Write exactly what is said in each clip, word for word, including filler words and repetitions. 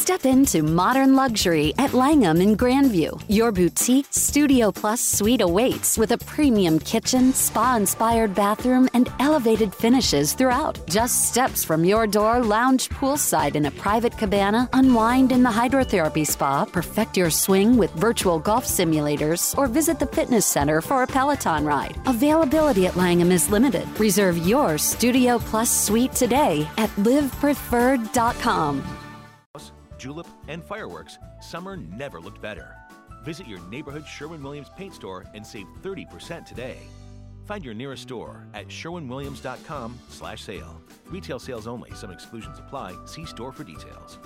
Step into modern luxury at Langham in Grandview. Your boutique Studio Plus suite awaits with a premium kitchen, spa-inspired bathroom, and elevated finishes throughout. Just steps from your door, lounge poolside in a private cabana, unwind in the hydrotherapy spa, perfect your swing with virtual golf simulators, or visit the fitness center for a Peloton ride. Availability at Langham is limited. Reserve your Studio Plus suite today at live preferred dot com. Julep, and fireworks, summer never looked better. Visit your neighborhood Sherwin-Williams paint store and save thirty percent today. Find your nearest store at sherwin williams dot com slash sale. Retail sales only. Some exclusions apply. See store for details.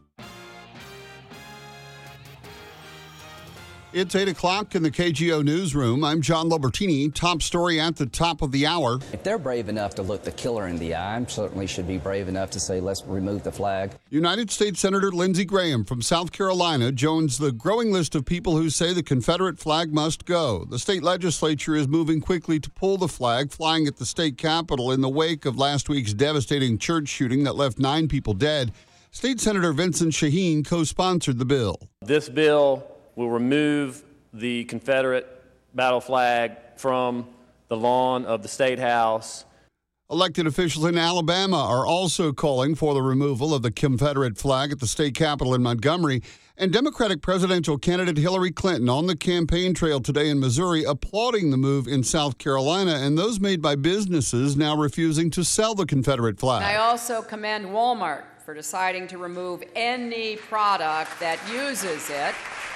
It's eight o'clock in the K G O newsroom. I'm John Lobertini. Top story at the top of the hour. If they're brave enough to look the killer in the eye, I certainly should be brave enough to say, let's remove the flag. United States Senator Lindsey Graham from South Carolina joins the growing list of people who say the Confederate flag must go. The state legislature is moving quickly to pull the flag flying at the state capitol in the wake of last week's devastating church shooting that left nine people dead. State Senator Vincent Shaheen co-sponsored the bill. This bill will remove the Confederate battle flag from the lawn of the State House. Elected officials in Alabama are also calling for the removal of the Confederate flag at the state capitol in Montgomery. And Democratic presidential candidate Hillary Clinton on the campaign trail today in Missouri applauding the move in South Carolina and those made by businesses now refusing to sell the Confederate flag. I also commend Walmart for deciding to remove any product that uses it.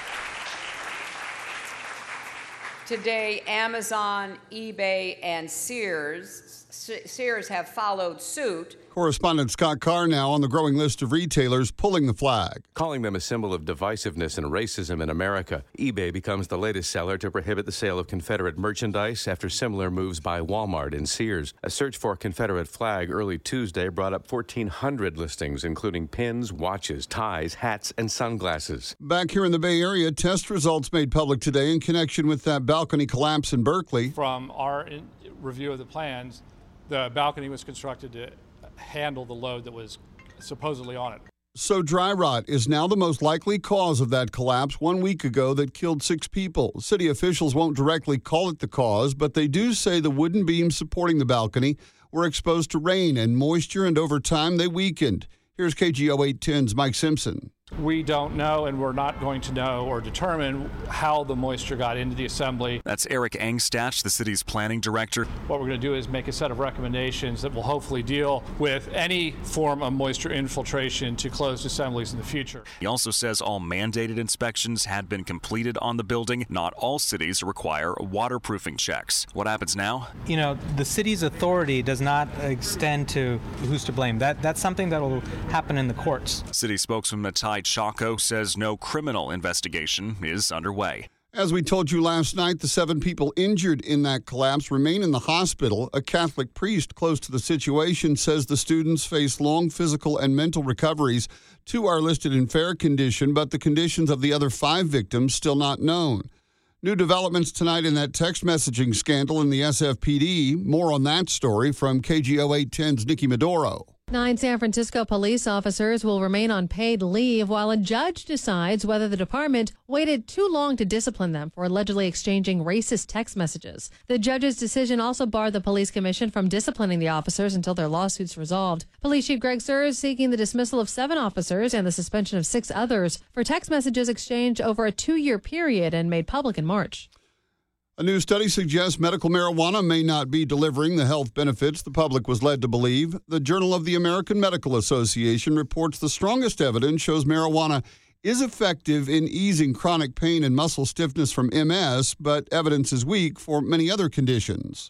Today, Amazon, eBay, and Sears, Sears have followed suit. Correspondent Scott Carr now on the growing list of retailers pulling the flag. Calling them a symbol of divisiveness and racism in America, eBay becomes the latest seller to prohibit the sale of Confederate merchandise after similar moves by Walmart and Sears. A search for a Confederate flag early Tuesday brought up fourteen hundred listings, including pins, watches, ties, hats, and sunglasses. Back here in the Bay Area, test results made public today in connection with that balcony collapse in Berkeley. From our in- review of the plans, the balcony was constructed to handle the load that was supposedly on it. So dry rot is now the most likely cause of that collapse one week ago that killed six people. City officials won't directly call it the cause, but they do say the wooden beams supporting the balcony were exposed to rain and moisture, and over time they weakened. Here's K G O eight ten's Mike Simpson. We don't know, and we're not going to know or determine how the moisture got into the assembly. That's Eric Engstach, the city's planning director. What we're going to do is make a set of recommendations that will hopefully deal with any form of moisture infiltration to closed assemblies in the future. He also says all mandated inspections had been completed on the building. Not all cities require waterproofing checks. What happens now? You know, the city's authority does not extend to who's to blame. That That's something that will happen in the courts. City spokesman Matai Chaco says no criminal investigation is underway. As we told you last night, the seven people injured in that collapse remain in the hospital. A Catholic priest close to the situation says the students face long physical and mental recoveries. Two are listed in fair condition, but the conditions of the other five victims still not known. New developments tonight in that text messaging scandal in the S F P D. More on that story from K G O eight ten's Nikki Maduro. Nine San Francisco police officers will remain on paid leave while a judge decides whether the department waited too long to discipline them for allegedly exchanging racist text messages. The judge's decision also barred the police commission from disciplining the officers until their lawsuits resolved. Police Chief Greg Suhr is seeking the dismissal of seven officers and the suspension of six others for text messages exchanged over a two-year period and made public in March. A new study suggests medical marijuana may not be delivering the health benefits the public was led to believe. The Journal of the American Medical Association reports the strongest evidence shows marijuana is effective in easing chronic pain and muscle stiffness from M S, but evidence is weak for many other conditions.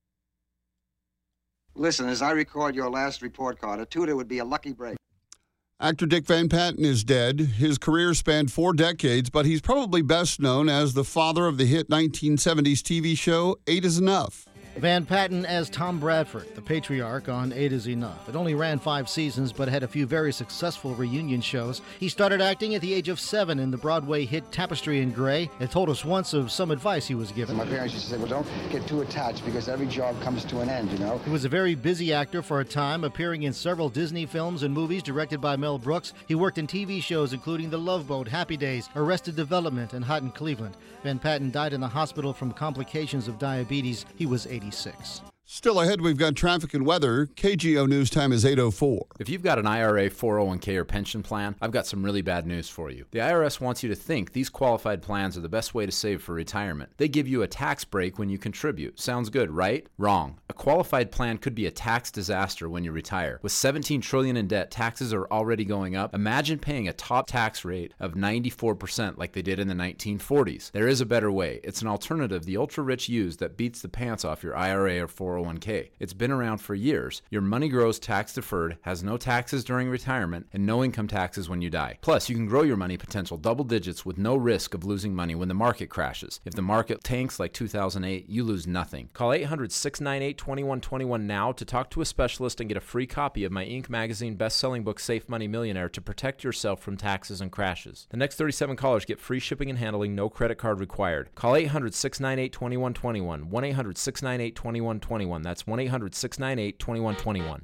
Listen, as I record your last report card, a tutor would be a lucky break. Actor Dick Van Patten is dead. His career spanned four decades, but he's probably best known as the father of the hit nineteen seventies T V show Eight is Enough. Van Patten as Tom Bradford, the patriarch on Eight Is Enough. It only ran five seasons, but had a few very successful reunion shows. He started acting at the age of seven in the Broadway hit Tapestry in Grey. He told us once of some advice he was given. My parents used to say, well, don't get too attached because every job comes to an end, you know? He was a very busy actor for a time, appearing in several Disney films and movies directed by Mel Brooks. He worked in T V shows including The Love Boat, Happy Days, Arrested Development, and Hot in Cleveland. Van Patten died in the hospital from complications of diabetes. He was eighty-six. Still ahead, we've got traffic and weather. K G O News Time is eight oh four. If you've got an I R A, four oh one k, or pension plan, I've got some really bad news for you. The I R S wants you to think these qualified plans are the best way to save for retirement. They give you a tax break when you contribute. Sounds good, right? Wrong. A qualified plan could be a tax disaster when you retire. With seventeen trillion dollars in debt, taxes are already going up. Imagine paying a top tax rate of ninety-four percent like they did in the nineteen forties. There is a better way. It's an alternative the ultra-rich use that beats the pants off your I R A or four oh one k. It's been around for years. Your money grows tax-deferred, has no taxes during retirement, and no income taxes when you die. Plus, you can grow your money potential double digits with no risk of losing money when the market crashes. If the market tanks like two thousand eight, you lose nothing. Call eight hundred, six nine eight, two one two one now to talk to a specialist and get a free copy of my Inc magazine best-selling book, Safe Money Millionaire, to protect yourself from taxes and crashes. The next thirty-seven callers get free shipping and handling, no credit card required. Call eight hundred, six nine eight, two one two one, one eight hundred, six nine eight, two one two one. That's one eight hundred, six nine eight, two one two one.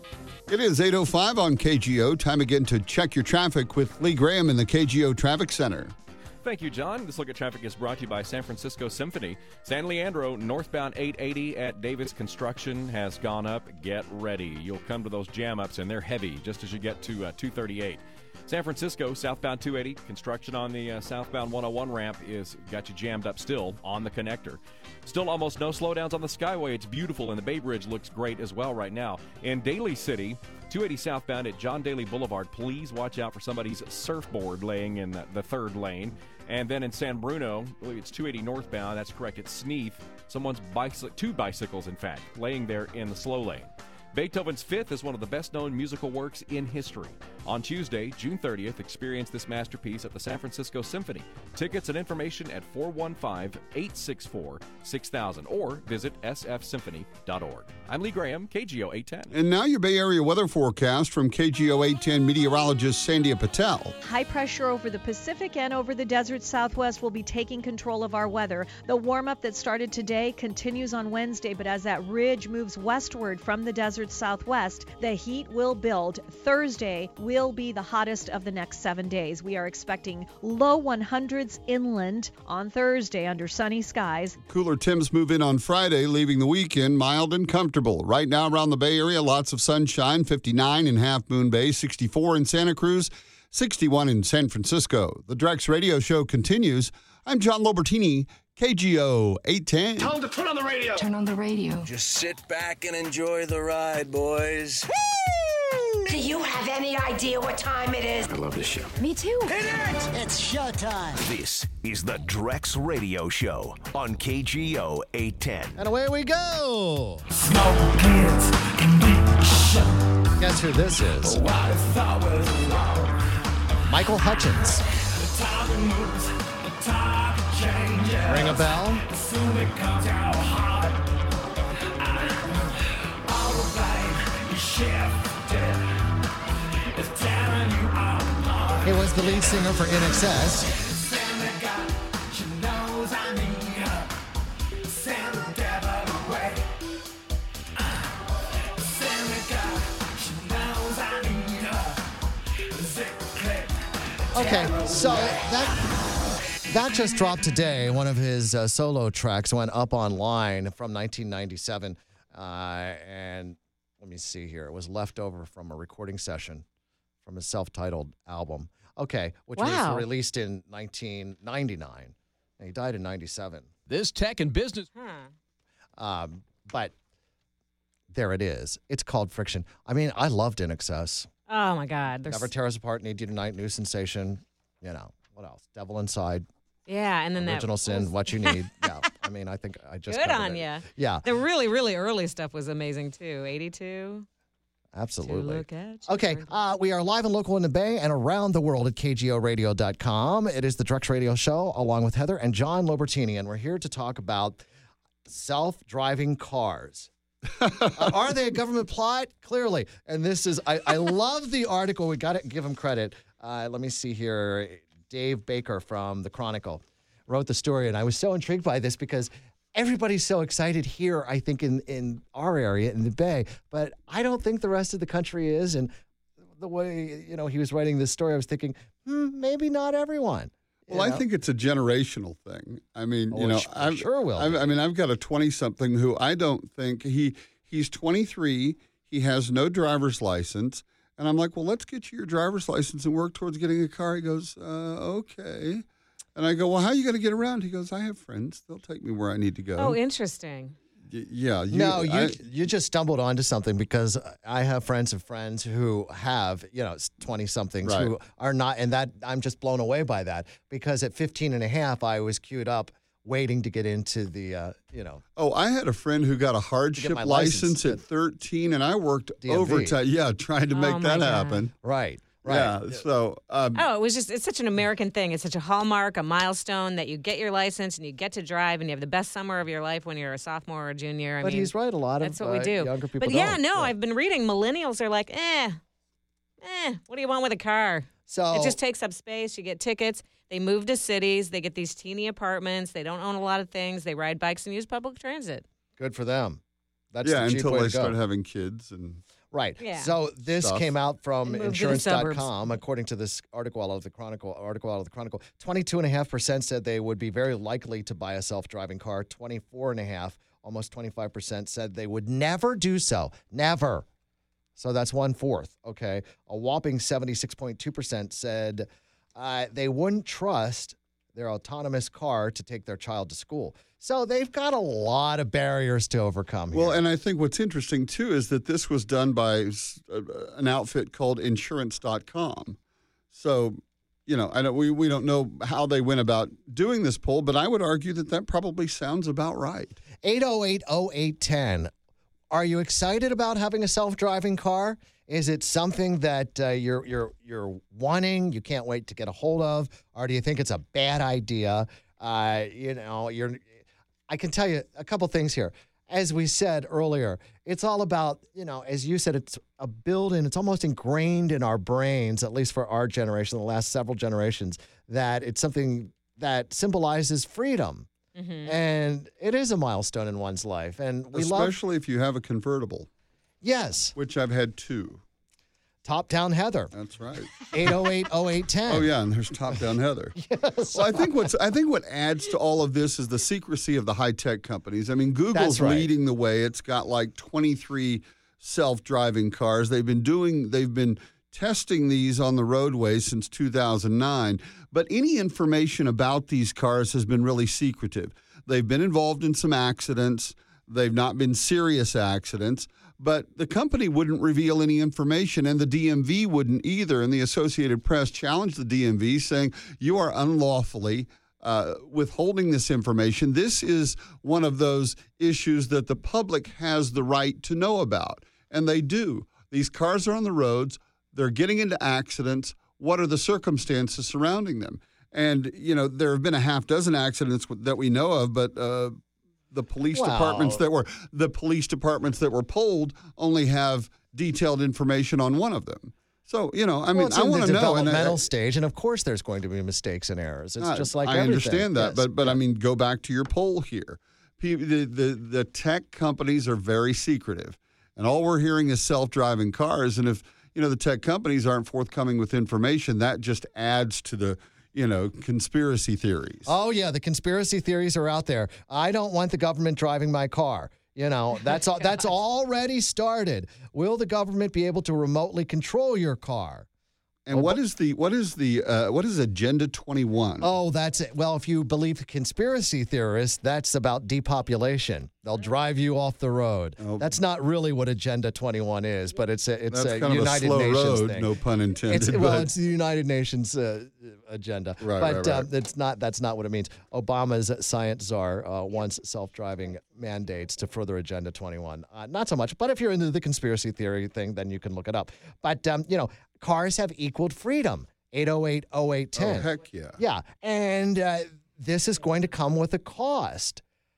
It is eight oh five on K G O. Time again to check your traffic with Lee Graham in the K G O Traffic Center. Thank you, John. This look at traffic is brought to you by San Francisco Symphony. San Leandro, northbound eight eighty at Davis Construction has gone up. Get ready. You'll come to those jam-ups, and they're heavy just as you get to uh, two thirty-eight. San Francisco, southbound two eighty, construction on the uh, southbound one oh one ramp is got you jammed up still on the connector. Still almost no slowdowns on the Skyway. It's beautiful, and the Bay Bridge looks great as well right now. In Daly City, two eighty southbound at John Daly Boulevard, please watch out for somebody's surfboard laying in the, the third lane. And then in San Bruno, I believe it's two eighty northbound, that's correct, it's Sneath. Someone's bicycle, two bicycles, in fact, laying there in the slow lane. Beethoven's Fifth is one of the best-known musical works in history. On Tuesday, June thirtieth, experience this masterpiece at the San Francisco Symphony. Tickets and information at four one five, eight six four, six thousand or visit s f symphony dot org. I'm Lee Graham, K G O eight ten. And now your Bay Area weather forecast from K G O eight ten meteorologist Sandhya Patel. High pressure over the Pacific and over the desert Southwest will be taking control of our weather. The warm-up that started today continues on Wednesday, but as that ridge moves westward from the desert Southwest, the heat will build. Thursday will be the hottest of the next seven days. We are expecting low one hundreds inland on Thursday under sunny skies. Cooler temps move in on Friday, leaving the weekend mild and comfortable. Right now around the Bay Area, lots of sunshine, fifty-nine in Half Moon Bay, sixty-four in Santa Cruz, sixty-one in San Francisco. The Drex Radio Show continues. I'm John Lobertini, K G O eight ten. Tell them to turn on the radio. Turn on the radio. Just sit back and enjoy the ride, boys. Woo! Do you have any idea what time it is? I love this show. Me too. Hit it! It's showtime. This is the Drex Radio Show on K G O eight ten. And away we go. Smoke kids can be show. Guess who this is? Oh, I thought was wrong. Michael Hutchins. The time moves, the time changes. Ring a bell? Soon it comes out hot. All the blame you shifted. It's tearing you apart. He was the lead singer for N X S. She knows I need her. Send the devil away. Send the God. She knows I need her. Zip click. Okay, so that that just dropped today. One of his uh, solo tracks went up online from nineteen ninety-seven. Uh, and let me see here. It was left over from a recording session from his self-titled album. Okay, which Wow. was released in nineteen ninety-nine. And he died in ninety-seven. This tech and business. Um, but there it is. It's called Friction. I mean, I loved N X S. Oh, my God. There's... Never Tear Us Apart, Need You Tonight, New Sensation. You know, what else? Devil Inside. Yeah, and then Original that Sin, What You Need. Yeah, I mean, I think I just Good covered on it. you. Yeah, The really, really early stuff was amazing, too. eighty-two. absolutely. To look at you. Okay, uh, we are live and local in the Bay and around the world at K G O radio dot com. It is the Drex Radio Show along with Heather and John Lobertini, and we're here to talk about self-driving cars. uh, are they a government plot? Clearly. And this is, I, I love the article. We got to give him credit. Uh, let me see here. Dave Baker from the Chronicle wrote the story, and I was so intrigued by this because everybody's so excited here, I think, in, in our area, in the Bay, but I don't think the rest of the country is. And the way, you know, he was writing this story, I was thinking, hmm, maybe not everyone. Well, I think it's a generational thing. I mean, Oh, you know, it I'm sure will I've, be. I mean, I've got a twenty-something who I don't think he he's twenty-three. He has no driver's license, and I'm like, well, let's get you your driver's license and work towards getting a car. He goes, uh, okay, and I go, well, how are you going to get around? He goes, I have friends. They'll take me where I need to go. Oh, interesting. Y- yeah. You, no, you I- you just stumbled onto something because I have friends of friends who have, you know, twenty-somethings Right. who are not, and that I'm just blown away by that because at fifteen and a half, I was queued up waiting to get into the, uh, you know. Oh, I had a friend who got a hardship my license, license at thirteen, and I worked D M V. overtime. Yeah, trying to Oh, make my that God. happen. Right. Right. Yeah. So. Um, Oh, it was just, it's such an American thing. It's such a hallmark, a milestone that you get your license and you get to drive and you have the best summer of your life when you're a sophomore or a junior. I But mean, he's right. A lot of that's what we uh, do. younger people But yeah, don't. no, I've been reading millennials are like, eh, eh, what do you want with a car? So It just takes up space. You get tickets. They move to cities. They get these teeny apartments. They don't own a lot of things. They ride bikes and use public transit. good for them. That's yeah, the cheap until way they to go. start having kids and. Right. Yeah. So this Stuff. came out from And move to the insurance dot suburbs. com, according to this article out of the Chronicle. Article out of the Chronicle. Twenty-two and a half percent said they would be very likely to buy a self-driving car. Twenty-four and a half, almost twenty-five percent said they would never do so. Never. So that's one fourth. Okay. A whopping seventy-six point two percent said uh, they wouldn't trust their autonomous car to take their child to school. So they've got a lot of barriers to overcome here. Well, and I think what's interesting, too, is that this was done by s- uh, an outfit called insurance dot com. So, you know, I don't, we, we don't know how they went about doing this poll, but I would argue that that probably sounds about right. eight oh eight oh eight one oh. Are you excited about having a self-driving car? Is it something that uh, you're you're you're wanting, you can't wait to get a hold of, or do you think it's a bad idea? Uh, you know, you're. I can tell you a couple things here. As we said earlier, it's all about, you know, as you said, it's a built-in, it's almost ingrained in our brains, at least for our generation, the last several generations, that it's something that symbolizes freedom. Mm-hmm. And it is a milestone in one's life. And we love, Especially if you have a convertible, yes, which I've had two. Top Down Heather, That's right. eight oh eight oh eight one oh. Oh yeah, and there's Top Down Heather. Yes. Well, I think what's I think what adds to all of this is the secrecy of the high tech companies. I mean, Google's That's right. leading the way. It's got like twenty-three self-driving cars. They've been doing they've been testing these on the roadways since two thousand nine, but any information about these cars has been really secretive. They've been involved in some accidents. They've not been serious accidents. But the company wouldn't reveal any information, and the D M V wouldn't either. And the Associated Press challenged the D M V, saying, you are unlawfully uh, withholding this information. This is one of those issues that the public has the right to know about, and they do. These cars are on the roads. They're getting into accidents. What are the circumstances surrounding them? And, you know, there have been a half dozen accidents that we know of, but uh, the police Wow. departments that were the police departments that were polled only have detailed information on one of them. So, you know, I Well, mean, it's I in want the to know. and I- developmental stage, and of course, there's going to be mistakes and errors. It's I- just like I everything. understand that, Yes. but but I mean, go back to your poll here. Pe- The, the the tech companies are very secretive, and all we're hearing is self-driving cars. And if you know the tech companies aren't forthcoming with information, that just adds to the you know conspiracy theories. Oh, yeah, the conspiracy theories are out there. I don't want the government driving my car. You know, that's all, that's already started. Will the government be able to remotely control your car? And what is the what is the uh, what is Agenda twenty-one? Oh, that's it. Well, if you believe conspiracy theorists, that's about depopulation. They'll drive you off the road. That's not really what Agenda twenty-one is, but it's a it's That's a kind United of a slow Nations road, thing. no pun intended. It's, well, but- it's the United Nations uh, agenda, Right, but right, right. Uh, it's not. That's not what it means. Obama's science czar uh, wants self-driving mandates to further Agenda twenty-one. Uh, not so much, but if you're into the conspiracy theory thing, then you can look it up. But um, you know, cars have equaled freedom. eight oh eight oh eight one oh. Oh, heck yeah. Yeah, and uh, this is going to come with a cost.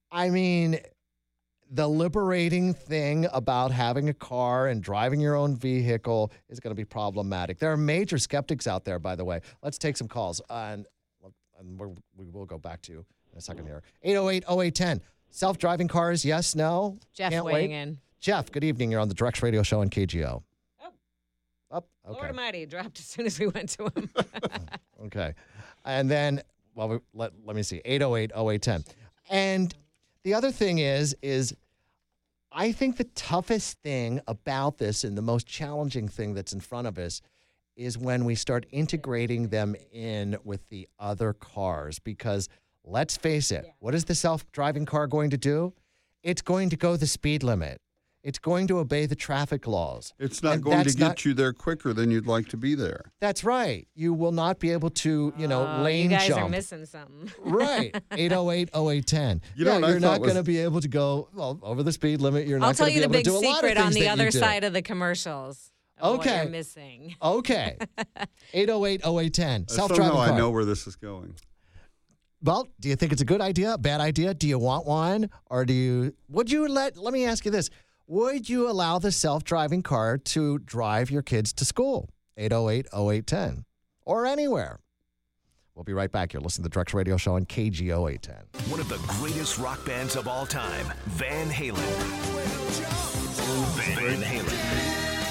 I mean, the liberating thing about having a car and driving your own vehicle is going to be problematic. There are major skeptics out there, by the way. Let's take some calls. Uh, and and we're, we will go back to you in a second here. eight oh eight, oh eight one oh. Self-driving cars, yes, no? Jeff Can't weighing wait. in. Jeff, good evening. You're on the Drex Radio Show on K G O. Oh. Up. Okay. Lord Almighty, dropped as soon as we went to him. Okay. And then, well, we, let, let me see, eight oh eight, oh eight one oh. And the other thing is, is I think the toughest thing about this and the most challenging thing that's in front of us is when we start integrating them in with the other cars. Because let's face it, what is the self-driving car going to do? It's going to go the speed limit. It's going to obey the traffic laws. It's not And going to that's get not- you there quicker than you'd like to be there. That's right. You will not be able to, you know, Oh, lane you guys jump. are missing something. Right. eight oh eight, oh eight one oh. You know yeah, what I you're not thought was- going to be able to go well over the speed limit. You're I'll not tell going to you be the able big to do a lot of secret on things the that you other do. side of the commercials. Of Okay. What you're missing. Okay. eight oh eight, oh eight one oh. Uh, Self-driving Somehow car. I know where this is going. Well, do you think it's a good idea, a bad idea? Do you want one? Or do you, would you let, let me ask you this. Would you allow the self-driving car to drive your kids to school? eight oh eight, oh eight one oh. Or anywhere. We'll be right back. You're listening to the Drex Radio Show on K G O eight ten. One of the greatest rock bands of all time, Van Halen. Van Halen.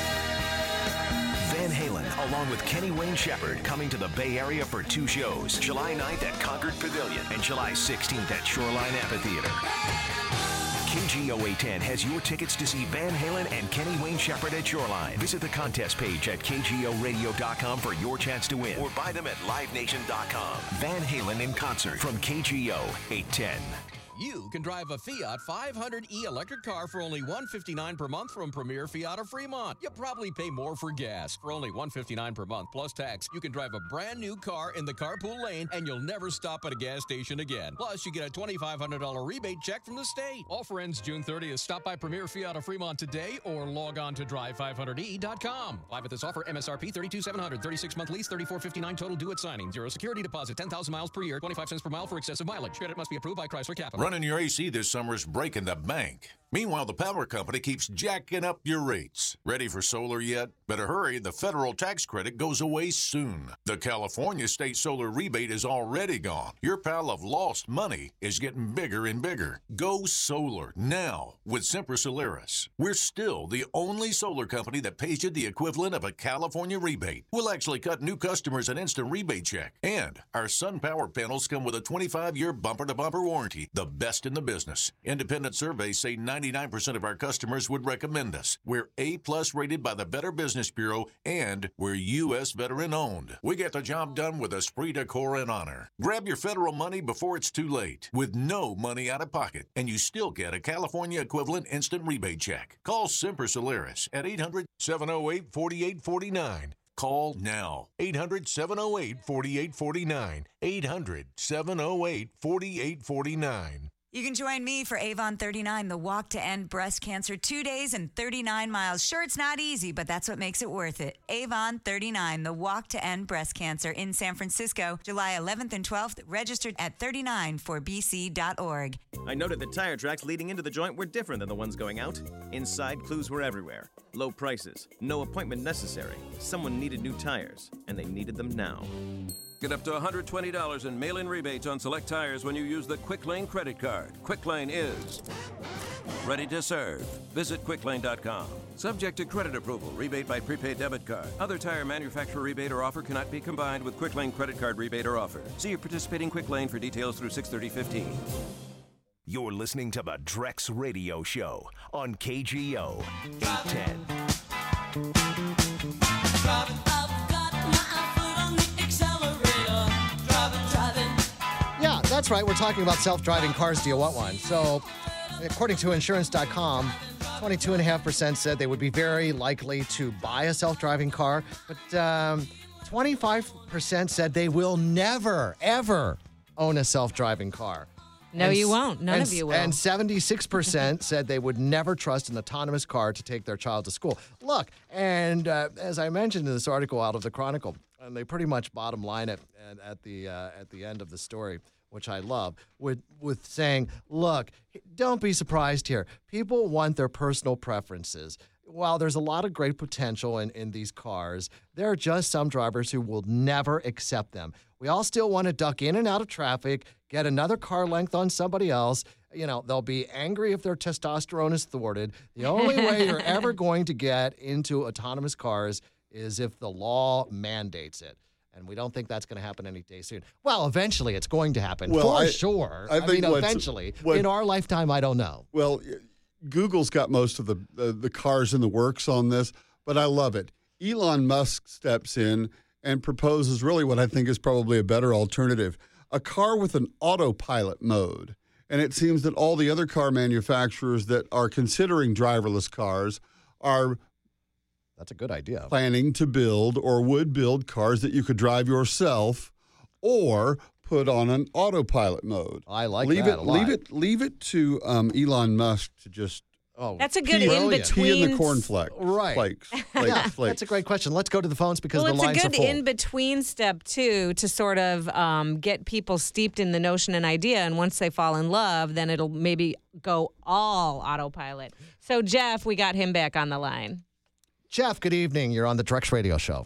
Van Halen, along with Kenny Wayne Shepherd, coming to the Bay Area for two shows, July ninth at Concord Pavilion and July sixteenth at Shoreline Amphitheater. K G O eight ten has your tickets to see Van Halen and Kenny Wayne Shepherd at Shoreline. Visit the contest page at K G O radio dot com for your chance to win, or buy them at live nation dot com. Van Halen in concert from K G O eight ten. You can drive a Fiat five hundred E electric car for only one hundred fifty-nine dollars per month from Premier Fiat of Fremont. You probably pay more for gas. For only one hundred fifty-nine dollars per month plus tax, you can drive a brand new car in the carpool lane and you'll never stop at a gas station again. Plus, you get a twenty-five hundred dollars rebate check from the state. Offer ends June thirtieth. Stop by Premier Fiat of Fremont today or log on to drive five hundred e dot com. Live at this offer, M S R P thirty-two thousand seven hundred dollars, thirty-six month lease, thirty-four fifty-nine total due at signing. Zero security deposit, ten thousand miles per year, twenty-five cents per mile for excessive mileage. Credit must be approved by Chrysler Capital. Running your A C this summer's breaking the bank. Meanwhile, the power company keeps jacking up your rates. Ready for solar yet? Better hurry, the federal tax credit goes away soon. The California state solar rebate is already gone. Your pile of lost money is getting bigger and bigger. Go solar now with Sempra Solaris. We're still the only solar company that pays you the equivalent of a California rebate. We'll actually cut new customers an instant rebate check. And our SunPower panels come with a twenty-five year bumper-to-bumper warranty, the best in the business. Independent surveys say ninety-nine percent of our customers would recommend us. We're A-plus rated by the Better Business Bureau, and we're U S veteran-owned. We get the job done with esprit de corps and honor. Grab your federal money before it's too late, with no money out of pocket, and you still get a California equivalent instant rebate check. Call Sempra Solaris at eight hundred, seven oh eight, four eight four nine. Call now. eight hundred, seven oh eight, four eight four nine. eight hundred, seven oh eight, four eight four nine. You can join me for Avon thirty-nine, the walk to end breast cancer, two days and thirty-nine miles. Sure, it's not easy, but that's what makes it worth it. Avon thirty-nine, the walk to end breast cancer in San Francisco, July eleventh and twelfth. Registered at thirty-nine four b c dot org. I noted that tire tracks leading into the joint were different than the ones going out. Inside, clues were everywhere. Low prices, no appointment necessary. Someone needed new tires, and they needed them now. Get up to one hundred twenty dollars in mail-in rebates on select tires when you use the Quick Lane credit card. Quick Lane is ready to serve. Visit quick lane dot com. Subject to credit approval. Rebate by prepaid debit card. Other tire manufacturer rebate or offer cannot be combined with Quick Lane credit card rebate or offer. See your participating Quick Lane for details through six thirty fifteen. You're listening to the Drex Radio Show on K G O eight ten. Yeah, that's right. We're talking about self-driving cars. Do you want one? So, according to insurance dot com, twenty-two point five percent said they would be very likely to buy a self-driving car, but um, twenty-five percent said they will never, ever own a self-driving car. No, And you s- won't. None and of you s- will. And seventy-six percent said they would never trust an autonomous car to take their child to school. Look, and uh, as I mentioned in this article out of the Chronicle, and they pretty much bottom line it at, at the uh, at the end of the story. which I love, with with saying, look, don't be surprised here. People want their personal preferences. While there's a lot of great potential in, in these cars, there are just some drivers who will never accept them. We all still want to duck in and out of traffic, get another car length on somebody else. You know, they'll be angry if their testosterone is thwarted. The only way you're ever going to get into autonomous cars is if the law mandates it. And we don't think that's going to happen any day soon. Well, eventually it's going to happen, well, for I, sure. I, I think mean, what's- eventually. what- in our lifetime, I don't know. Well, Google's got most of the, the the cars in the works on this, but I love it. Elon Musk steps in and proposes really what I think is probably a better alternative, a car with an autopilot mode. And it seems that all the other car manufacturers that are considering driverless cars are That's a good idea. planning to build or would build cars that you could drive yourself or put on an autopilot mode. I like leave that it, a lot. Leave it, leave it to um, Elon Musk to just Oh, That's a good pee, in-between. pee in the cornflake. Right. Flakes. Flakes, Yeah, flakes. that's a great question. Let's go to the phones because Well, the it's lines a are good full. in-between step, too, to sort of um, get people steeped in the notion and idea. And once they fall in love, then it'll maybe go all autopilot. So, Jeff, we got him back on the line. Jeff, good evening. You're on the Drex Radio Show.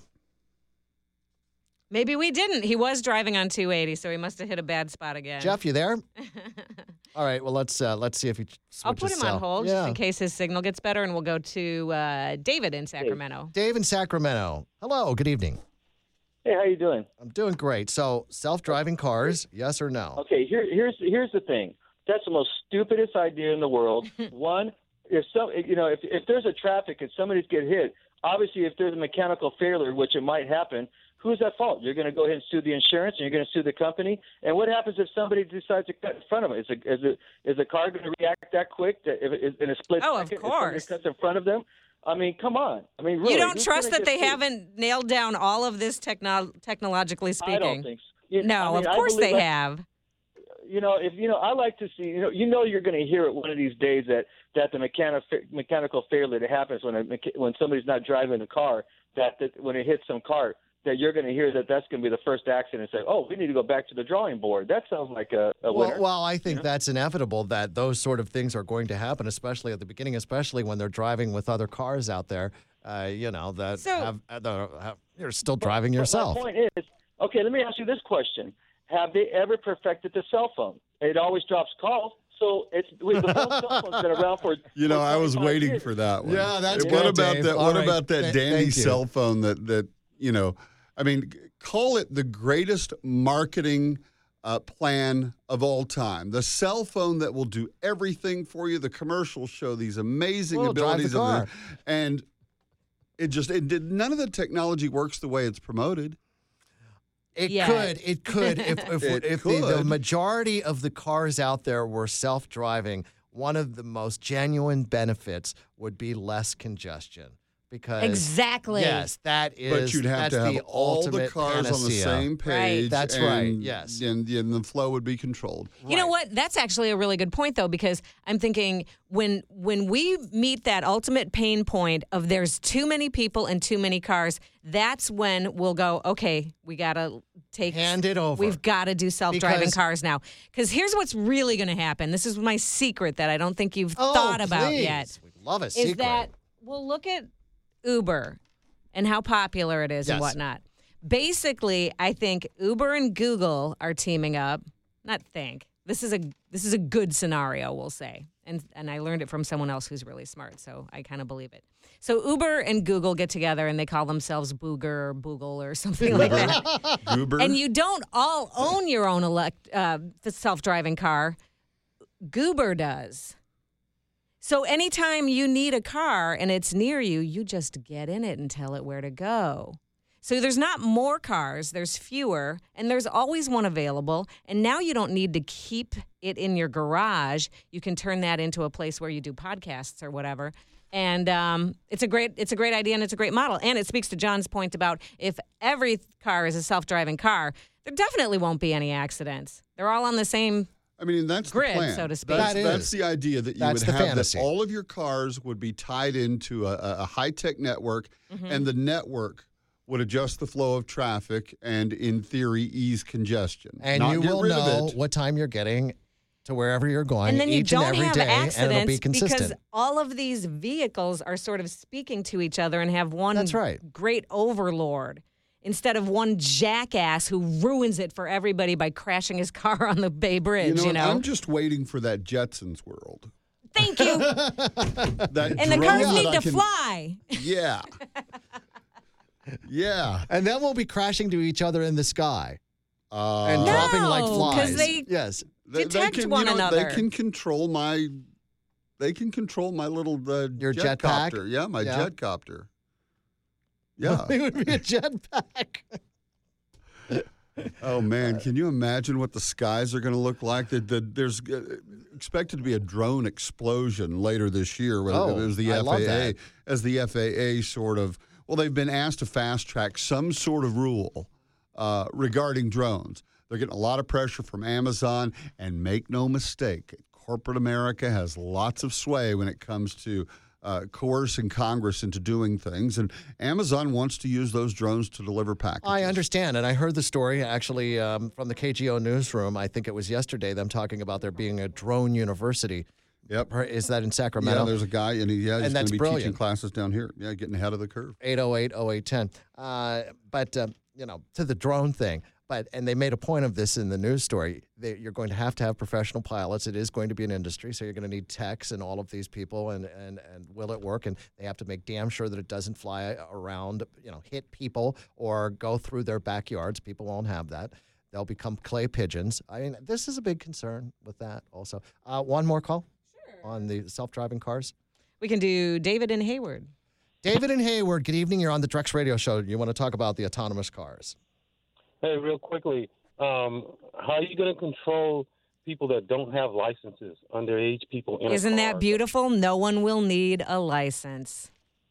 Maybe we didn't. He was driving on two eighty, so he must have hit a bad spot again. Jeff, you there? All right. Well, let's uh, let's see if he switches. I'll put him on cell. hold Yeah. just in case his signal gets better, and we'll go to uh, David in Sacramento. Dave in Sacramento. Hello. Good evening. Hey, how you doing? I'm doing great. So, self-driving cars, yes or no? Okay, here, here's here's the thing. That's the most stupidest idea in the world. One, if some, you know, if if there's a traffic and somebody's get hit, obviously, if there's a mechanical failure, which it might happen, who's at fault? You're going to go ahead and sue the insurance, and you're going to sue the company. And what happens if somebody decides to cut in front of it? Is the is the is the car going to react that quick that if it, in a split Oh, of second? course. If somebody cuts in front of them. I mean, come on. I mean, really. You don't who's trust gonna that get they sued? haven't nailed down all of this techno- technologically speaking? I don't think so. You- No, I mean, of I course believe they I- have. You know, if you know, I like to see. You know, you know, you're going to hear it one of these days that that the mechanical mechanical failure that happens when a, mecha- when somebody's not driving the car, that, that when it hits some car, that you're going to hear that that's going to be the first accident and say, oh, we need to go back to the drawing board. That sounds like a, a winner. Well, well, I think that's inevitable that those sort of things are going to happen, especially at the beginning, especially when they're driving with other cars out there. Uh, you know that So- have, uh, that have you're still driving But yourself. My point is, okay, let me ask you this question: have they ever perfected the cell phone? It always drops calls. So it's we, the phone cell phone's been around for. You know, for I was twenty-five waiting years. for that one. Yeah, that's What good, about Dave. that? All What right. about that Th- dandy thank you. cell phone that that you know? I mean, call it the greatest marketing uh, plan of all time. The cell phone that will do everything for you. The commercials show these amazing Well, drive the abilities, of car. and it just it did. None of the technology works the way it's promoted. It Yeah. could. It could. If if, It if the, the could. majority of the cars out there were self-driving, one of the most genuine benefits would be less congestion. Because Exactly. yes, that is. But you'd have that's to have the all the ultimate cars on the panacea. same page. That's and, right. Yes. and, and the flow would be controlled. You know what? That's actually a really good point, though, because I'm thinking when when we meet that ultimate pain point of there's too many people and too many cars, that's when we'll go, okay, we got to take Hand it over. We've got to do self-driving Because- cars now. Because here's what's really going to happen. This is my secret that I don't think you've Oh, thought about please. yet. We love a Is secret. that we'll look at Uber and how popular it is and Yes. whatnot. Basically, I think Uber and Google are teaming up. Not think. This is a this is a good scenario, we'll say. And and I learned it from someone else who's really smart, so I kind of believe it. So Uber and Google get together and they call themselves Booger or Boogle or something like that. Goober. And you don't all own your own elect uh, self-driving car. Goober does. So anytime you need a car and it's near you, you just get in it and tell it where to go. So there's not more cars, there's fewer, and there's always one available. And now you don't need to keep it in your garage. You can turn that into a place where you do podcasts or whatever. And um, it's a great it's a great idea and it's a great model. And it speaks to John's point about if every car is a self-driving car, there definitely won't be any accidents. They're all on the same I mean, that's grid, the plan. so to speak. That's, That that's is. the idea that you That's would the have fantasy. that all of your cars would be tied into a, a high-tech network, Mm-hmm. and the network would adjust the flow of traffic and, in theory, ease congestion. And Not you get will rid of know it. what time you're getting to wherever you're going And then you each don't and every have day, and it'll be accidents consistent. because all of these vehicles are sort of speaking to each other and have one That's right. great overlord instead of one jackass who ruins it for everybody by crashing his car on the Bay Bridge, You know, you know? I'm just waiting for that Jetsons world. Thank you. That And the drone cars that need I to can- fly. Yeah. Yeah. And then we'll be crashing to each other in the sky Uh, and dropping like No, flies. 'cause they yes. They, they detect can, one you know, another. They can control my. They can control my little uh, Your jet jetpack? copter. Yeah, my Yeah. jet copter. Yeah. It would be a jetpack. Oh man, can you imagine what the skies are going to look like? The, the, there's uh, expected to be a drone explosion later this year. Whether Oh, it was the I F A A love that. as the F A A sort of. Well, they've been asked to fast track some sort of rule uh, regarding drones. They're getting a lot of pressure from Amazon, and make no mistake, corporate America has lots of sway when it comes to uh, coercing Congress into doing things, and Amazon wants to use those drones to deliver packages. I understand, and I heard the story actually um, from the K G O newsroom. I think it was yesterday. Them talking about there being a drone university. Yep. Is that in Sacramento? Yeah, there's a guy, and he, yeah, he's And going that's to be brilliant. teaching classes down here. Yeah, getting ahead of the curve. eight oh eight oh eight one oh. Uh, but, uh, you know, to the drone thing. But and they made a point of this in the news story. They, you're going to have to have professional pilots. It is going to be an industry, so you're going to need techs and all of these people. And, and, and will it work? And they have to make damn sure that it doesn't fly around, you know, hit people or go through their backyards. People won't have that. They'll become clay pigeons. I mean, this is a big concern with that also. Uh, one more call sure. on the self-driving cars. We can do David and Hayward. David and Hayward, good evening. You're on the Drex Radio Show. You want to talk about the autonomous cars. Hey, real quickly, um, how are you going to control people that don't have licenses, underage people in a Isn't that car? beautiful? No one will need a license.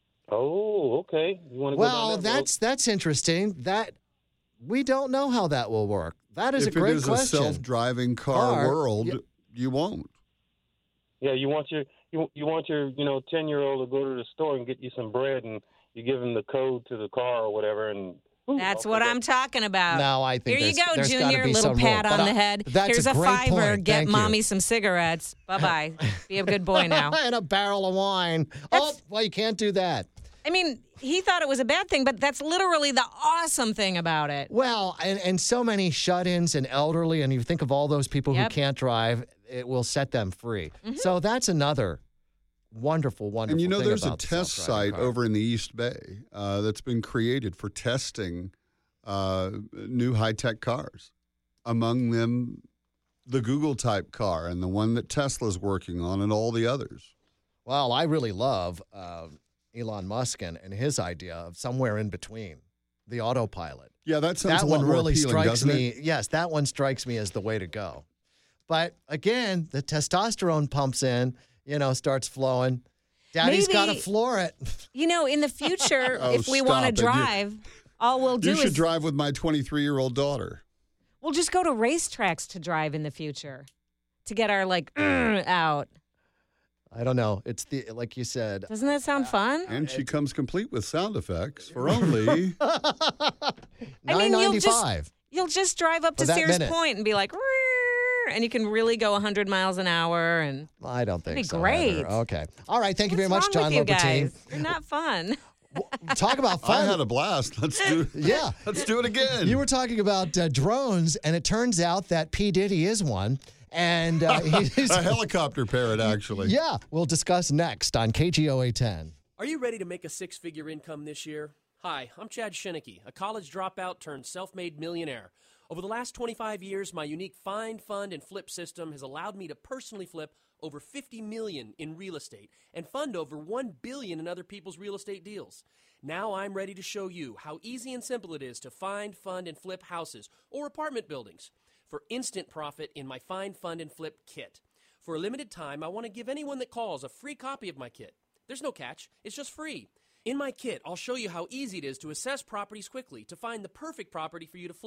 Oh, okay. You want to Well, go down that that's that's interesting. That we don't know how that will work. That is if a great it is question. a self-driving car, Car, world, yeah. you won't. road? Yeah, you want your you, you want your you know ten year old to go to the store and get you some bread, and you give him the code to the car or whatever, and ooh, That's I'll what forget. I'm talking about. No, I think Here you there's- go, there's gotta Junior. be Little some pat rule. on But, the uh, head. that's Here's a a, great fiver. point. Get Thank you. mommy some cigarettes. Bye bye. Be a good boy now. And a barrel of wine. Oh, well, you can't do that. I mean, he thought it was a bad thing, but that's literally the awesome thing about it. Well, and, and so many shut-ins and elderly, and you think of all those people Yep. who can't drive, it will set them free. Mhm. So that's another wonderful, wonderful And you know, thing there's a about the test self-driving site car. over in the East Bay uh, that's been created for testing uh, new high-tech cars. Among them, the Google-type car and the one that Tesla's working on, and all the others. Well, I really love uh, Elon Musk and, and his idea of somewhere in between, the autopilot. Yeah, that sounds that a lot one more really appealing, strikes doesn't me. it? Yes, that one strikes me as the way to go. But again, the testosterone pumps in, you know, starts flowing. Daddy's got to Maybe- floor it. You know, in the future, Oh, if we want to stop it. You- drive, all we'll do You should is drive with my twenty-three-year-old daughter. we'll just go to racetracks to drive in the future to get our like out. I don't know. It's the like you said. Doesn't that sound fun? And she comes complete with sound effects for only I nine mean, you'll just ninety-five. you'll just drive up For to that Sears minute. Point and be like, "Rrrr," and you can really go one hundred miles an hour. And I don't think That'd be so. great. Heather. Okay. All right. Thank you very what's much, wrong John with you Lobertine. guys? You're not fun. Talk about I fun. had a blast. Let's do Yeah. Let's do it again. You were talking about uh, drones, and it turns out that P. Diddy is one. And uh, he's a helicopter parrot, actually. Yeah. We'll discuss next on K G O A ten. Are you ready to make a six-figure income this year? Hi, I'm Chad Shinneke, a college dropout turned self-made millionaire. Over the last twenty-five years, my unique find, fund, and flip system has allowed me to personally flip over fifty million dollars in real estate and fund over one billion dollars in other people's real estate deals. Now I'm ready to show you how easy and simple it is to find, fund, and flip houses or apartment buildings for instant profit in my Find, Fund, and Flip kit. For a limited time, I want to give anyone that calls a free copy of my kit. There's no catch. It's just free. In my kit, I'll show you how easy it is to assess properties quickly, to find the perfect property for you to flip.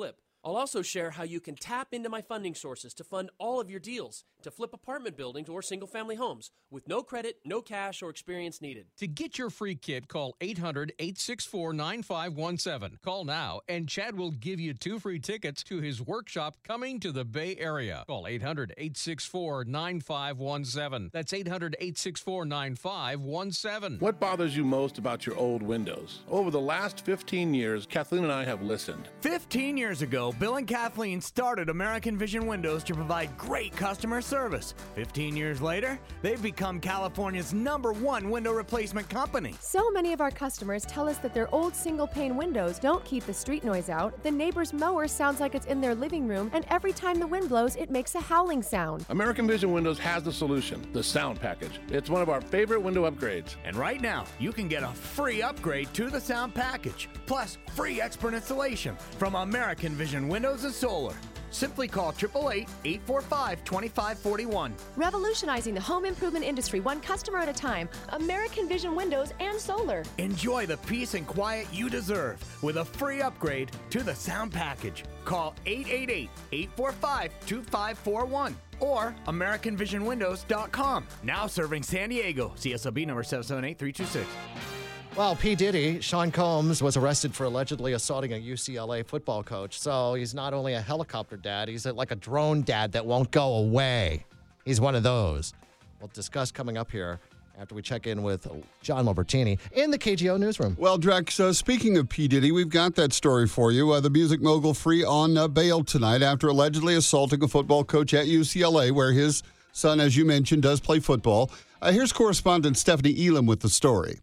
I'll also share how you can tap into my funding sources to fund all of your deals, to flip apartment buildings or single-family homes, with no credit, no cash, or experience needed. To get your free kit, call eight hundred, eight six four, nine five one seven. Call now, and Chad will give you two free tickets to his workshop coming to the Bay Area. Call eight hundred, eight six four, nine five one seven. That's eight hundred, eight six four, nine five one seven. What bothers you most about your old windows? Over the last fifteen years, Kathleen and I have listened. fifteen years ago, Bill and Kathleen started American Vision Windows to provide great customer service. fifteen years later, they've become California's number one window replacement company. So many of our customers tell us that their old single-pane windows don't keep the street noise out, the neighbor's mower sounds like it's in their living room, and every time the wind blows, it makes a howling sound. American Vision Windows has the solution, the sound package. It's one of our favorite window upgrades. And right now, you can get a free upgrade to the sound package, plus free expert installation from American Vision Windows and Solar. Simply call eight eight eight, eight four five, two five four one. Revolutionizing the home improvement industry one customer at a time. American Vision Windows and Solar. Enjoy the peace and quiet you deserve with a free upgrade to the sound package. Call eight eight eight, eight four five, two five four one or American Vision Windows dot com. Now serving San Diego. C S L B number seven seven eight, three two six. Well, P. Diddy, Sean Combs, was arrested for allegedly assaulting a U C L A football coach. So he's not only a helicopter dad, he's like a drone dad that won't go away. He's one of those. We'll discuss coming up here after we check in with John Lobertini in the K G O newsroom. Well, Drex, uh, speaking of P. Diddy, we've got that story for you. Uh, the music mogul free on uh, bail tonight after allegedly assaulting a football coach at U C L A, where his son, as you mentioned, does play football. Uh, here's correspondent Stephanie Elam with the story.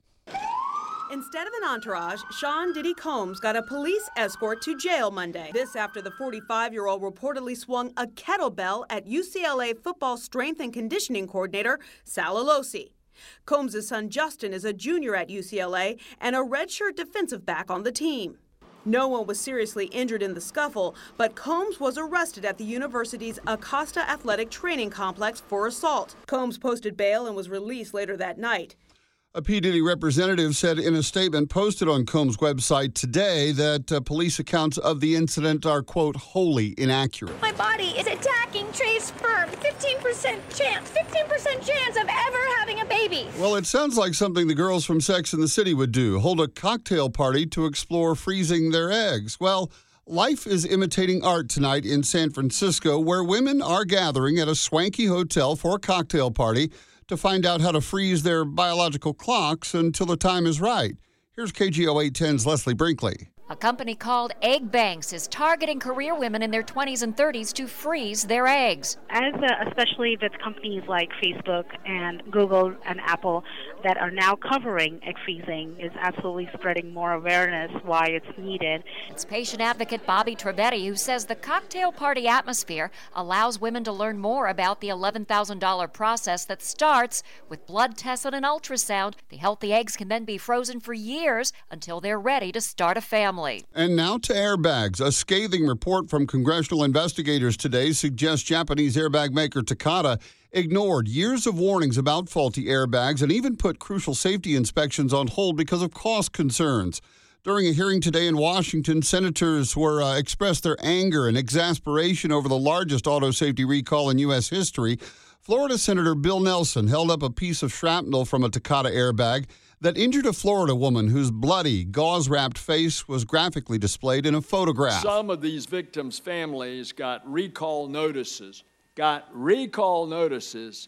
Instead of an entourage, Sean Diddy Combs got a police escort to jail Monday. This after the forty-five-year-old reportedly swung a kettlebell at U C L A football strength and conditioning coordinator Sal Alosi. Combs' son Justin is a junior at U C L A and a redshirt defensive back on the team. No one was seriously injured in the scuffle, but Combs was arrested at the university's Acosta Athletic Training Complex for assault. Combs posted bail and was released later that night. A P. Diddy representative said in a statement posted on Combs' website today that uh, police accounts of the incident are, quote, wholly inaccurate. My body is attacking Trey's sperm. fifteen percent chance, fifteen percent chance of ever having a baby. Well, it sounds like something the girls from Sex and the City would do, hold a cocktail party to explore freezing their eggs. Well, life is imitating art tonight in San Francisco, where women are gathering at a swanky hotel for a cocktail party to find out how to freeze their biological clocks until the time is right. Here's K G O eight ten's Leslie Brinkley. A company called Egg Banks is targeting career women in their twenties and thirties to freeze their eggs. As a, especially with companies like Facebook and Google and Apple that are now covering egg freezing, is absolutely spreading more awareness why it's needed. It's patient advocate Bobby Trevetti who says the cocktail party atmosphere allows women to learn more about the eleven thousand dollars process that starts with blood tests and an ultrasound. The healthy eggs can then be frozen for years until they're ready to start a family. And now to airbags. A scathing report from congressional investigators today suggests Japanese airbag maker Takata ignored years of warnings about faulty airbags and even put crucial safety inspections on hold because of cost concerns. During a hearing today in Washington, senators were uh, expressed their anger and exasperation over the largest auto safety recall in U S history. Florida Senator Bill Nelson held up a piece of shrapnel from a Takata airbag that injured a Florida woman whose bloody, gauze-wrapped face was graphically displayed in a photograph. Some of these victims' families got recall notices, got recall notices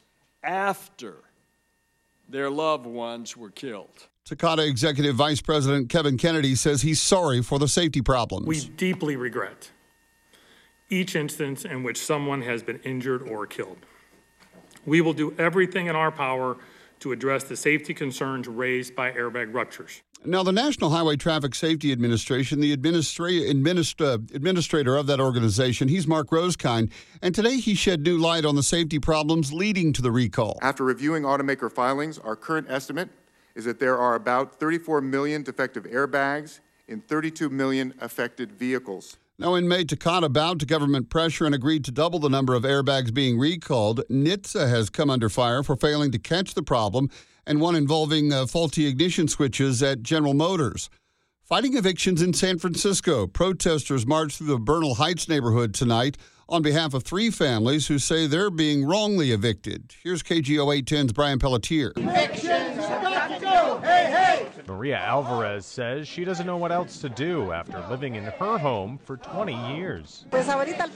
after their loved ones were killed. Takata Executive Vice President Kevin Kennedy says he's sorry for the safety problems. We deeply regret each instance in which someone has been injured or killed. We will do everything in our power to address the safety concerns raised by airbag ruptures. Now, the National Highway Traffic Safety Administration, the administra- administra- administrator of that organization, he's Mark Rosekind, and today he shed new light on the safety problems leading to the recall. After reviewing automaker filings, our current estimate is that there are about thirty-four million defective airbags in thirty-two million affected vehicles. Now, in May, Takata bowed to government pressure and agreed to double the number of airbags being recalled. N H T S A has come under fire for failing to catch the problem, and one involving uh, faulty ignition switches at General Motors. Fighting evictions in San Francisco. Protesters marched through the Bernal Heights neighborhood tonight on behalf of three families who say they're being wrongly evicted. Here's K G O eight ten's Brian Pelletier. Evictions got to go! Hey, hey! Maria Alvarez says she doesn't know what else to do after living in her home for twenty years. Right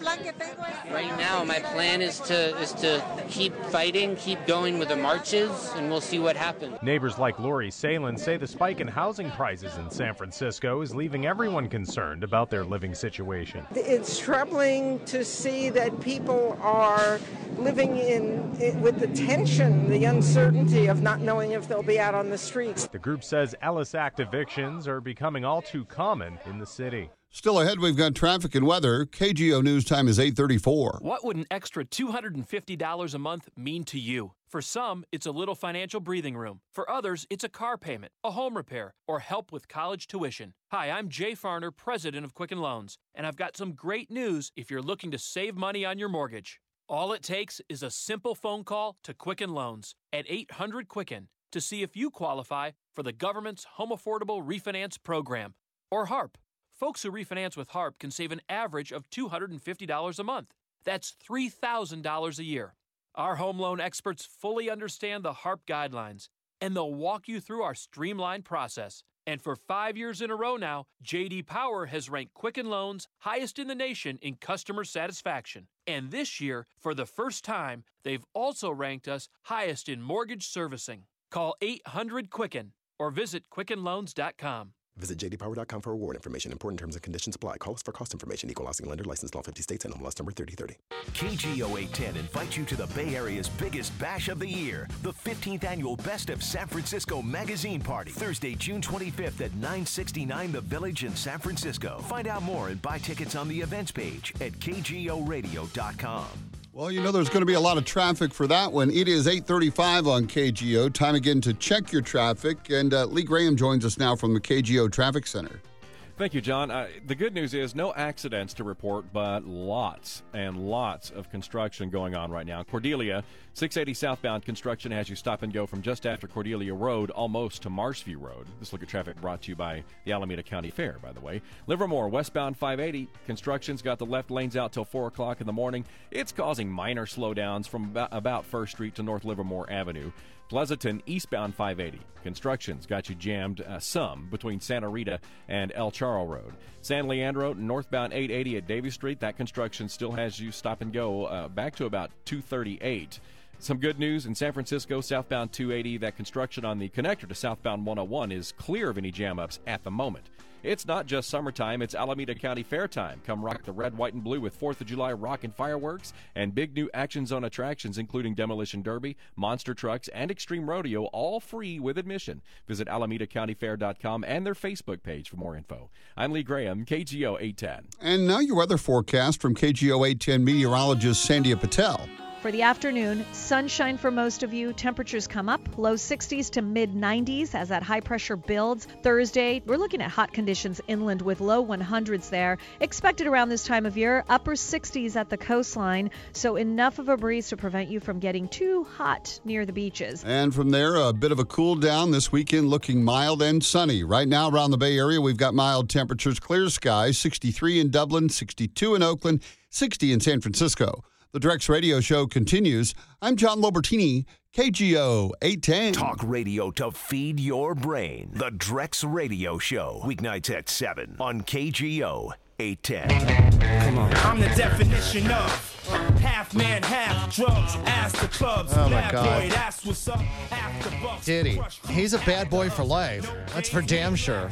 now, my plan is to is to keep fighting, keep going with the marches, and we'll see what happens. Neighbors like Lori Salen say the spike in housing prices in San Francisco is leaving everyone concerned about their living situation. It's troubling to see that people are living in, in with the tension, the uncertainty of not knowing if they'll be out on the streets. The group says Ellis Act evictions are becoming all too common in the city. Still ahead, we've got traffic and weather. K G O News time is eight thirty-four. What would an extra two hundred fifty dollars a month mean to you? For some, it's a little financial breathing room. For others, it's a car payment, a home repair, or help with college tuition. Hi, I'm Jay Farner, president of Quicken Loans, and I've got some great news if you're looking to save money on your mortgage. All it takes is a simple phone call to Quicken Loans at eight hundred Quicken to see if you qualify for the government's Home Affordable Refinance Program, or HARP. Folks who refinance with HARP can save an average of two hundred fifty dollars a month. That's three thousand dollars a year. Our home loan experts fully understand the HARP guidelines, and they'll walk you through our streamlined process. And for five years in a row now, J D Power has ranked Quicken Loans highest in the nation in customer satisfaction. And this year, for the first time, they've also ranked us highest in mortgage servicing. Call eight hundred Quicken or visit quicken loans dot com. Visit j d power dot com for award information. Important terms and conditions apply. Call us for cost information. Equal housing lender. Licensed in all fifty states and M L S number thirty thirty. K G O eight ten invites you to the Bay Area's biggest bash of the year, the fifteenth annual Best of San Francisco Magazine Party, Thursday, June twenty-fifth at nine sixty-nine The Village in San Francisco. Find out more and buy tickets on the events page at k g o radio dot com. Well, you know there's going to be a lot of traffic for that one. It is eight thirty-five on K G O. Time again to check your traffic. And uh, Lee Graham joins us now from the K G O Traffic Center. Thank you, John. Uh, the good news is no accidents to report, but lots and lots of construction going on right now. Cordelia, six eighty southbound construction has you stop and go from just after Cordelia Road almost to Marshview Road. This look at traffic brought to you by the Alameda County Fair, by the way. Livermore, westbound five eighty. Construction's got the left lanes out till four o'clock in the morning. It's causing minor slowdowns from about, about First Street to North Livermore Avenue. Pleasanton, eastbound five eighty. Construction's got you jammed uh, some between Santa Rita and El Charro Road. San Leandro, northbound eight eighty at Davie Street. That construction still has you stop and go uh, back to about two thirty-eight. Some good news in San Francisco, southbound two eighty. That construction on the connector to southbound one oh one is clear of any jam-ups at the moment. It's not just summertime, it's Alameda County Fair time. Come rock the red, white, and blue with fourth of July rock and fireworks and big new Action Zone attractions, including Demolition Derby, monster trucks, and Extreme Rodeo, all free with admission. Visit alameda county fair dot com and their Facebook page for more info. I'm Lee Graham, K G O eight ten. And now your weather forecast from K G O eight ten meteorologist Sandia Patel. For the afternoon, sunshine for most of you. Temperatures come up, low sixties to mid nineties as that high pressure builds. Thursday, we're looking at hot conditions inland with low hundreds there. Expected around this time of year, upper sixties at the coastline, so enough of a breeze to prevent you from getting too hot near the beaches. And from there, a bit of a cool down this weekend, looking mild and sunny. Right now around the Bay Area, we've got mild temperatures, clear skies, sixty-three in Dublin, sixty-two in Oakland, sixty in San Francisco. The Drex Radio Show continues. I'm John Lobertini, K G O eight ten. Talk radio to feed your brain. The Drex Radio Show. Weeknights at seven on K G O eight ten. Come on. I'm the definition of half man, half drugs. Ask the clubs. Oh, my God. Boy, that's what's up. Half the bucks. Diddy. He's a bad boy for life. That's for damn sure.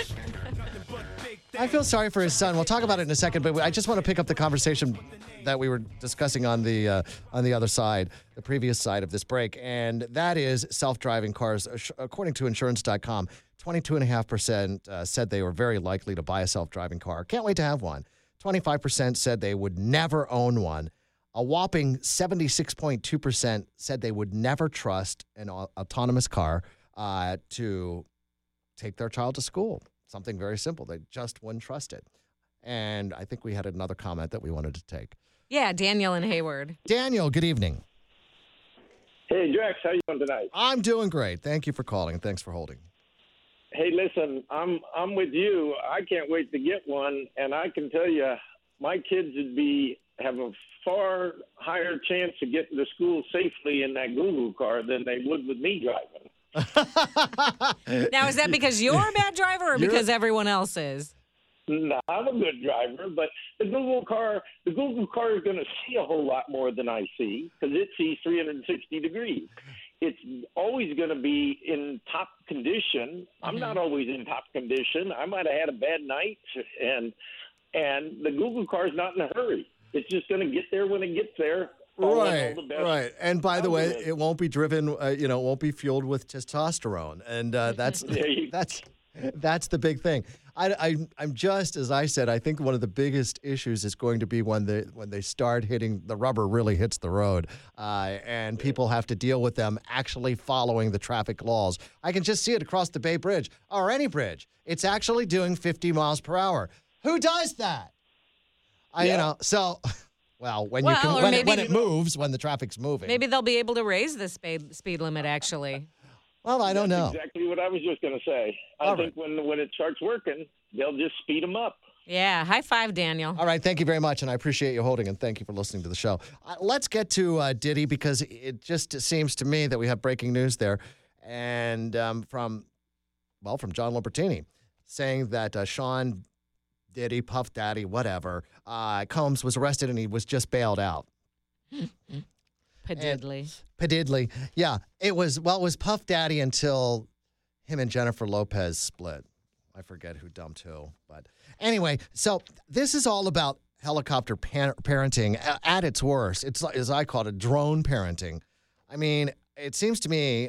I feel sorry for his son. We'll talk about it in a second, but I just want to pick up the conversation that we were discussing on the uh, on the other side, the previous side of this break, and that is self-driving cars. According to insurance dot com, twenty-two point five percent uh, said they were very likely to buy a self-driving car. Can't wait to have one. twenty-five percent said they would never own one. A whopping seventy-six point two percent said they would never trust an autonomous car uh, to take their child to school. Something very simple. They just wouldn't trust it. And I think we had another comment that we wanted to take. Yeah, Daniel and Hayward. Daniel, good evening. Hey, Drex, how you doing tonight? I'm doing great. Thank you for calling, and thanks for holding. Hey, listen, I'm I'm with you. I can't wait to get one, and I can tell you, my kids would be have a far higher chance of getting to school safely in that Google car than they would with me driving. Now, is that because you're a bad driver or You're- because everyone else is? No, I'm a good driver, but the Google car, the Google car is going to see a whole lot more than I see because it sees three hundred sixty degrees. It's always going to be in top condition. I'm not always in top condition. I might have had a bad night, and and the Google car is not in a hurry. It's just going to get there when it gets there. following Right, all the best right. And by the way, algorithms. it won't be driven, uh, you know, it won't be fueled with testosterone. And uh, that's There you- that's that's the big thing. I, I, I'm just, as I said, I think one of the biggest issues is going to be when they, when they start hitting, the rubber really hits the road, uh, and people have to deal with them actually following the traffic laws. I can just see it across the Bay Bridge, or any bridge. It's actually doing fifty miles per hour. Who does that? I, You know, so... Well, when Well, you can, or when, it, when maybe- it moves, when the traffic's moving. Maybe they'll be able to raise the speed speed limit. Actually, Well, I don't know. That's exactly what I was just going to say. I All think when when it starts working, they'll just speed them up. yeah. High five, Daniel. All right, thank you very much, and I appreciate you holding, and thank you for listening to the show. Uh, let's get to uh, Diddy, because it just seems to me that we have breaking news there, and um, from, well, from John Lambertini, saying that uh, Sean Diddy, Puff Daddy, whatever, uh, Combs was arrested and he was just bailed out. Pedidly. Pedidly. Yeah, it was, well, it was Puff Daddy until him and Jennifer Lopez split. I forget who dumped who. But anyway, so this is all about helicopter pan- parenting a- at its worst. It's, as I call it, drone parenting. I mean, it seems to me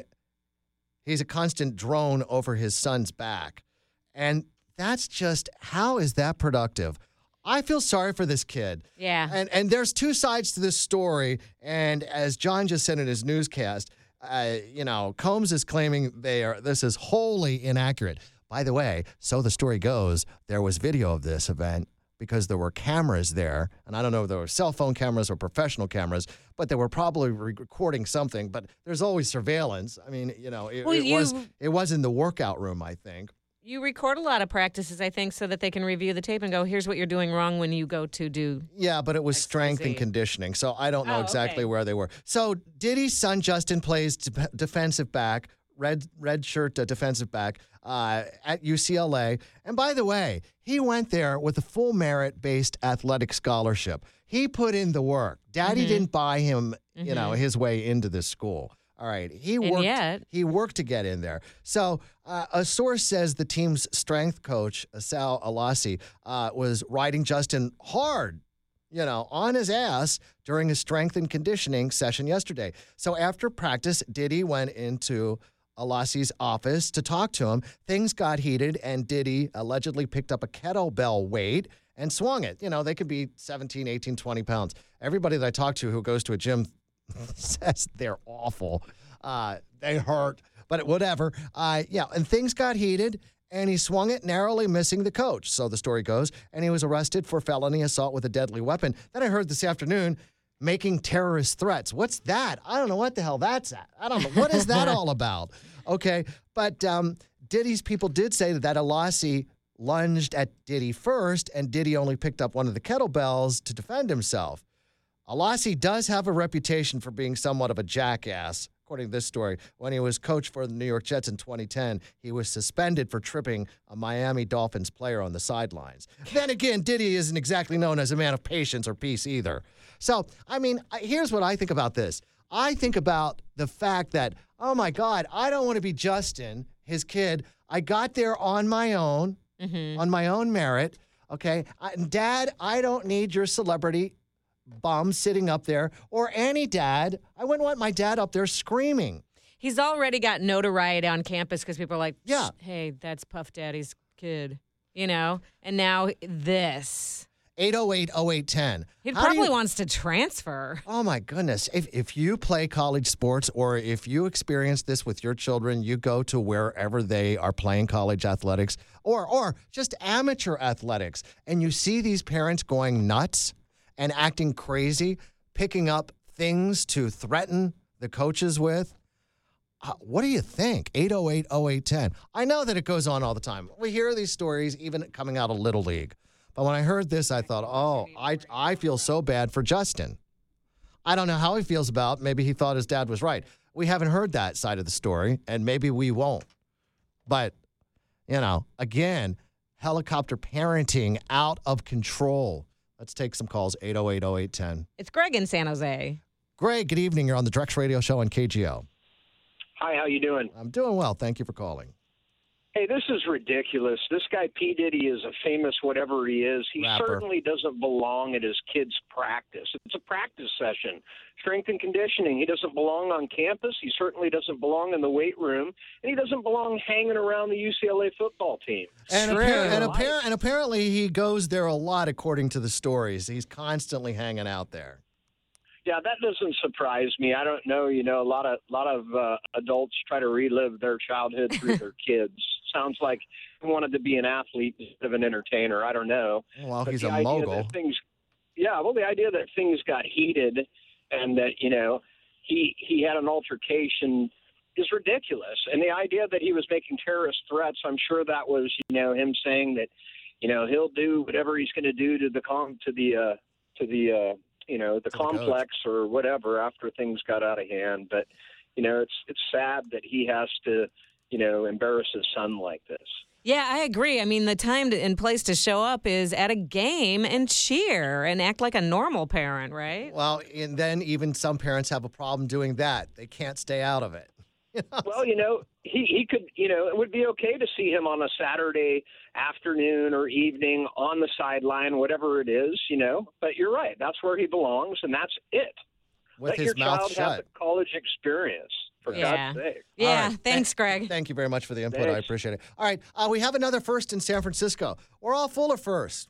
he's a constant drone over his son's back. And that's just, how is that productive? I feel sorry for this kid. Yeah. And and there's two sides to this story. And as John just said in his newscast, uh, you know, Combs is claiming they are, this is wholly inaccurate. By the way, so the story goes, there was video of this event because there were cameras there. And I don't know if there were cell phone cameras or professional cameras, but they were probably recording something. But there's always surveillance. I mean, you know, it, Well, it was you- it was in the workout room, I think. You record a lot of practices, I think, so that they can review the tape and go, here's what you're doing wrong when you go to do. Yeah, but it was strength and Z. conditioning, so I don't know Oh, exactly okay. where they were. So Diddy's son Justin plays de- defensive back, red red shirt uh, defensive back uh, at U C L A. And by the way, he went there with a full merit-based athletic scholarship. He put in the work. Daddy Mhm. didn't buy him, you know, Mhm. his way into this school. All right, he And worked. yet- He worked to get in there. So uh, a source says the team's strength coach, Sal Alasi, uh, was riding Justin hard, you know, on his ass during his strength and conditioning session yesterday. So after practice, Diddy went into Alasi's office to talk to him. Things got heated, and Diddy allegedly picked up a kettlebell weight and swung it. You know, they could be seventeen, eighteen, twenty pounds. Everybody that I talk to who goes to a gym says they're awful. Uh, they hurt, but whatever. Uh, yeah, and things got heated, and he swung it, narrowly missing the coach. So the story goes, and he was arrested for felony assault with a deadly weapon. Then I heard this afternoon, making terrorist threats. What's that? I don't know what the hell that's at. I don't know. What is that all about? Okay, but um, Diddy's people did say that, that Alasi lunged at Diddy first, and Diddy only picked up one of the kettlebells to defend himself. Alasi does have a reputation for being somewhat of a jackass. According to this story, when he was coach for the New York Jets in twenty ten, he was suspended for tripping a Miami Dolphins player on the sidelines. Then again, Diddy isn't exactly known as a man of patience or peace either. So, I mean, I- here's what I think about this. I think about the fact that, oh my God, I don't want to be Justin, his kid. I got there on my own, on my own merit. Okay. I, Dad, I don't need your celebrity bum sitting up there, or any dad. I wouldn't want my dad up there screaming. He's already got notoriety on campus because people are like, Yeah. hey, that's Puff Daddy's kid, you know? And now this. eight oh eight oh eight one oh. He How do probably you- wants to transfer. Oh my goodness. If if you play college sports, or if you experience this with your children, you go to wherever they are playing college athletics, or or just amateur athletics, and you see these parents going nuts and acting crazy, picking up things to threaten the coaches with. Uh, what do you think? eight oh eight, oh eight one oh. I know that it goes on all the time. We hear these stories even coming out of Little League. But when I heard this, I thought, oh, I, I feel so bad for Justin. I don't know how he feels about, maybe he thought his dad was right. We haven't heard that side of the story, and maybe we won't. But, you know, again, helicopter parenting out of control. Let's take some calls, eight oh eight, oh eight one oh. It's Greg in San Jose. Greg, good evening. You're on the Drex Radio Show on K G O. Hi, how you doing? I'm doing well. Thank you for calling. Hey, this is ridiculous. This guy, P. Diddy, is a famous whatever he is. He Rapper. certainly doesn't belong at his kids' practice. It's a practice session. Strength and conditioning. He doesn't belong on campus. He certainly doesn't belong in the weight room. And he doesn't belong hanging around the U C L A football team. And, True. appar- and, appar- and apparently he goes there a lot, according to the stories. He's constantly hanging out there. Yeah, that doesn't surprise me. I don't know. You know, a lot of lot of uh, adults try to relive their childhood through their kids. Sounds like he wanted to be an athlete instead of an entertainer. I don't know. Well, But he's the a idea mogul. that Things, yeah, well, the idea that things got heated and that, you know, he he had an altercation is ridiculous. And the idea that he was making terrorist threats, I'm sure that was, you know, him saying that, you know, he'll do whatever he's going to do to the com to the uh, to the uh, you know, the To the complex or whatever after things got out of hand. But, you know, it's it's sad that he has to, you know, embarrass his son like this. Yeah, I agree. I mean, the time to, and place to show up is at a game and cheer and act like a normal parent, right? Well, and then even some parents have a problem doing that. They can't stay out of it. Well, you know, he, he could, you know, it would be okay to see him on a Saturday afternoon or evening on the sideline, whatever it is, you know. But you're right. That's where he belongs, and that's it. With Let his your mouth child have shut. the college experience, for Yeah. God's sake. Yeah, All right. thanks, Greg. Thank you very much for the input. I Thanks. appreciate it. All right, uh, we have another first in San Francisco. We're all full of firsts.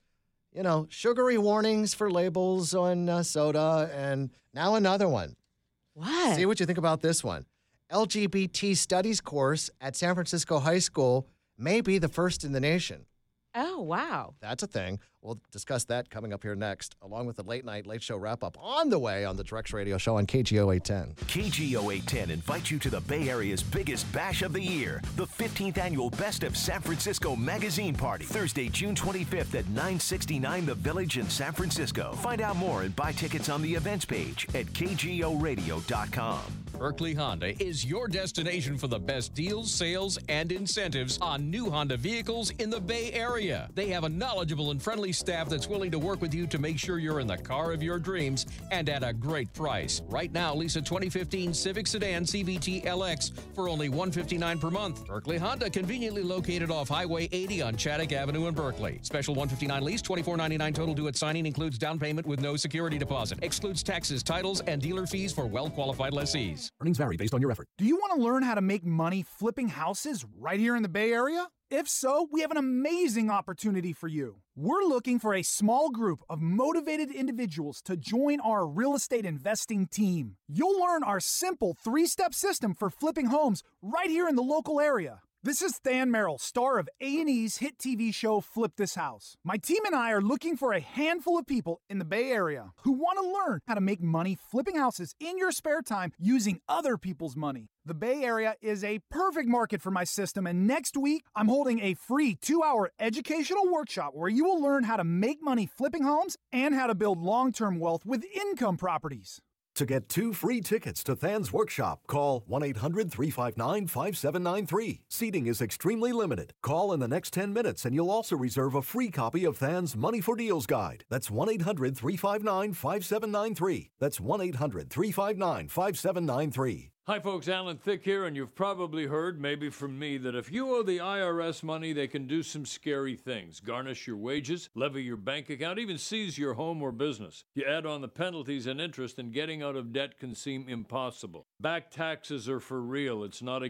You know, sugary warnings for labels on uh, soda, and now another one. What? See what you think about this one. L G B T studies course at San Francisco High School may be the first in the nation. Oh, wow. That's a thing. We'll discuss that coming up here next, along with the late night late show wrap up on the way on the Drex Radio Show on K G O eight ten. K G O eight ten invites you to the Bay Area's biggest bash of the year, the fifteenth annual Best of San Francisco Magazine Party, Thursday, June twenty-fifth at nine sixty-nine The Village in San Francisco. Find out more and buy tickets on the events page at K G O radio dot com. Berkeley Honda is your destination for the best deals, sales, and incentives on new Honda vehicles in the Bay Area. They have a knowledgeable and friendly staff that's willing to work with you to make sure you're in the car of your dreams and at a great price. Right now, lease a twenty fifteen Civic Sedan C V T L X for only one hundred fifty-nine dollars per month. Berkeley Honda, conveniently located off Highway eighty on Shattuck Avenue in Berkeley. Special one hundred fifty-nine lease, twenty-four ninety-nine total due at signing, includes down payment with no security deposit. Excludes taxes, titles, and dealer fees for well-qualified lessees. Earnings vary based on your effort. Do you want to learn how to make money flipping houses right here in the Bay Area? If so, we have an amazing opportunity for you. We're looking for a small group of motivated individuals to join our real estate investing team. You'll learn our simple three-step system for flipping homes right here in the local area. This is Than Merrill, star of A and E's hit T V show Flip This House. My team and I are looking for a handful of people in the Bay Area who want to learn how to make money flipping houses in your spare time using other people's money. The Bay Area is a perfect market for my system, and next week I'm holding a free two-hour educational workshop where you will learn how to make money flipping homes and how to build long-term wealth with income properties. To get two free tickets to Than's workshop, call one eight hundred, three five nine, five seven nine three. Seating is extremely limited. Call in the next ten minutes and you'll also reserve a free copy of Than's Money for Deals Guide. That's one eight hundred, three five nine, five seven nine three. That's one eight hundred, three five nine, five seven nine three. Hi, folks. Alan Thicke here, and you've probably heard, maybe from me, that if you owe the I R S money, they can do some scary things. Garnish your wages, levy your bank account, even seize your home or business. You add on the penalties and interest, and getting out of debt can seem impossible. Back taxes are for real. It's not a game.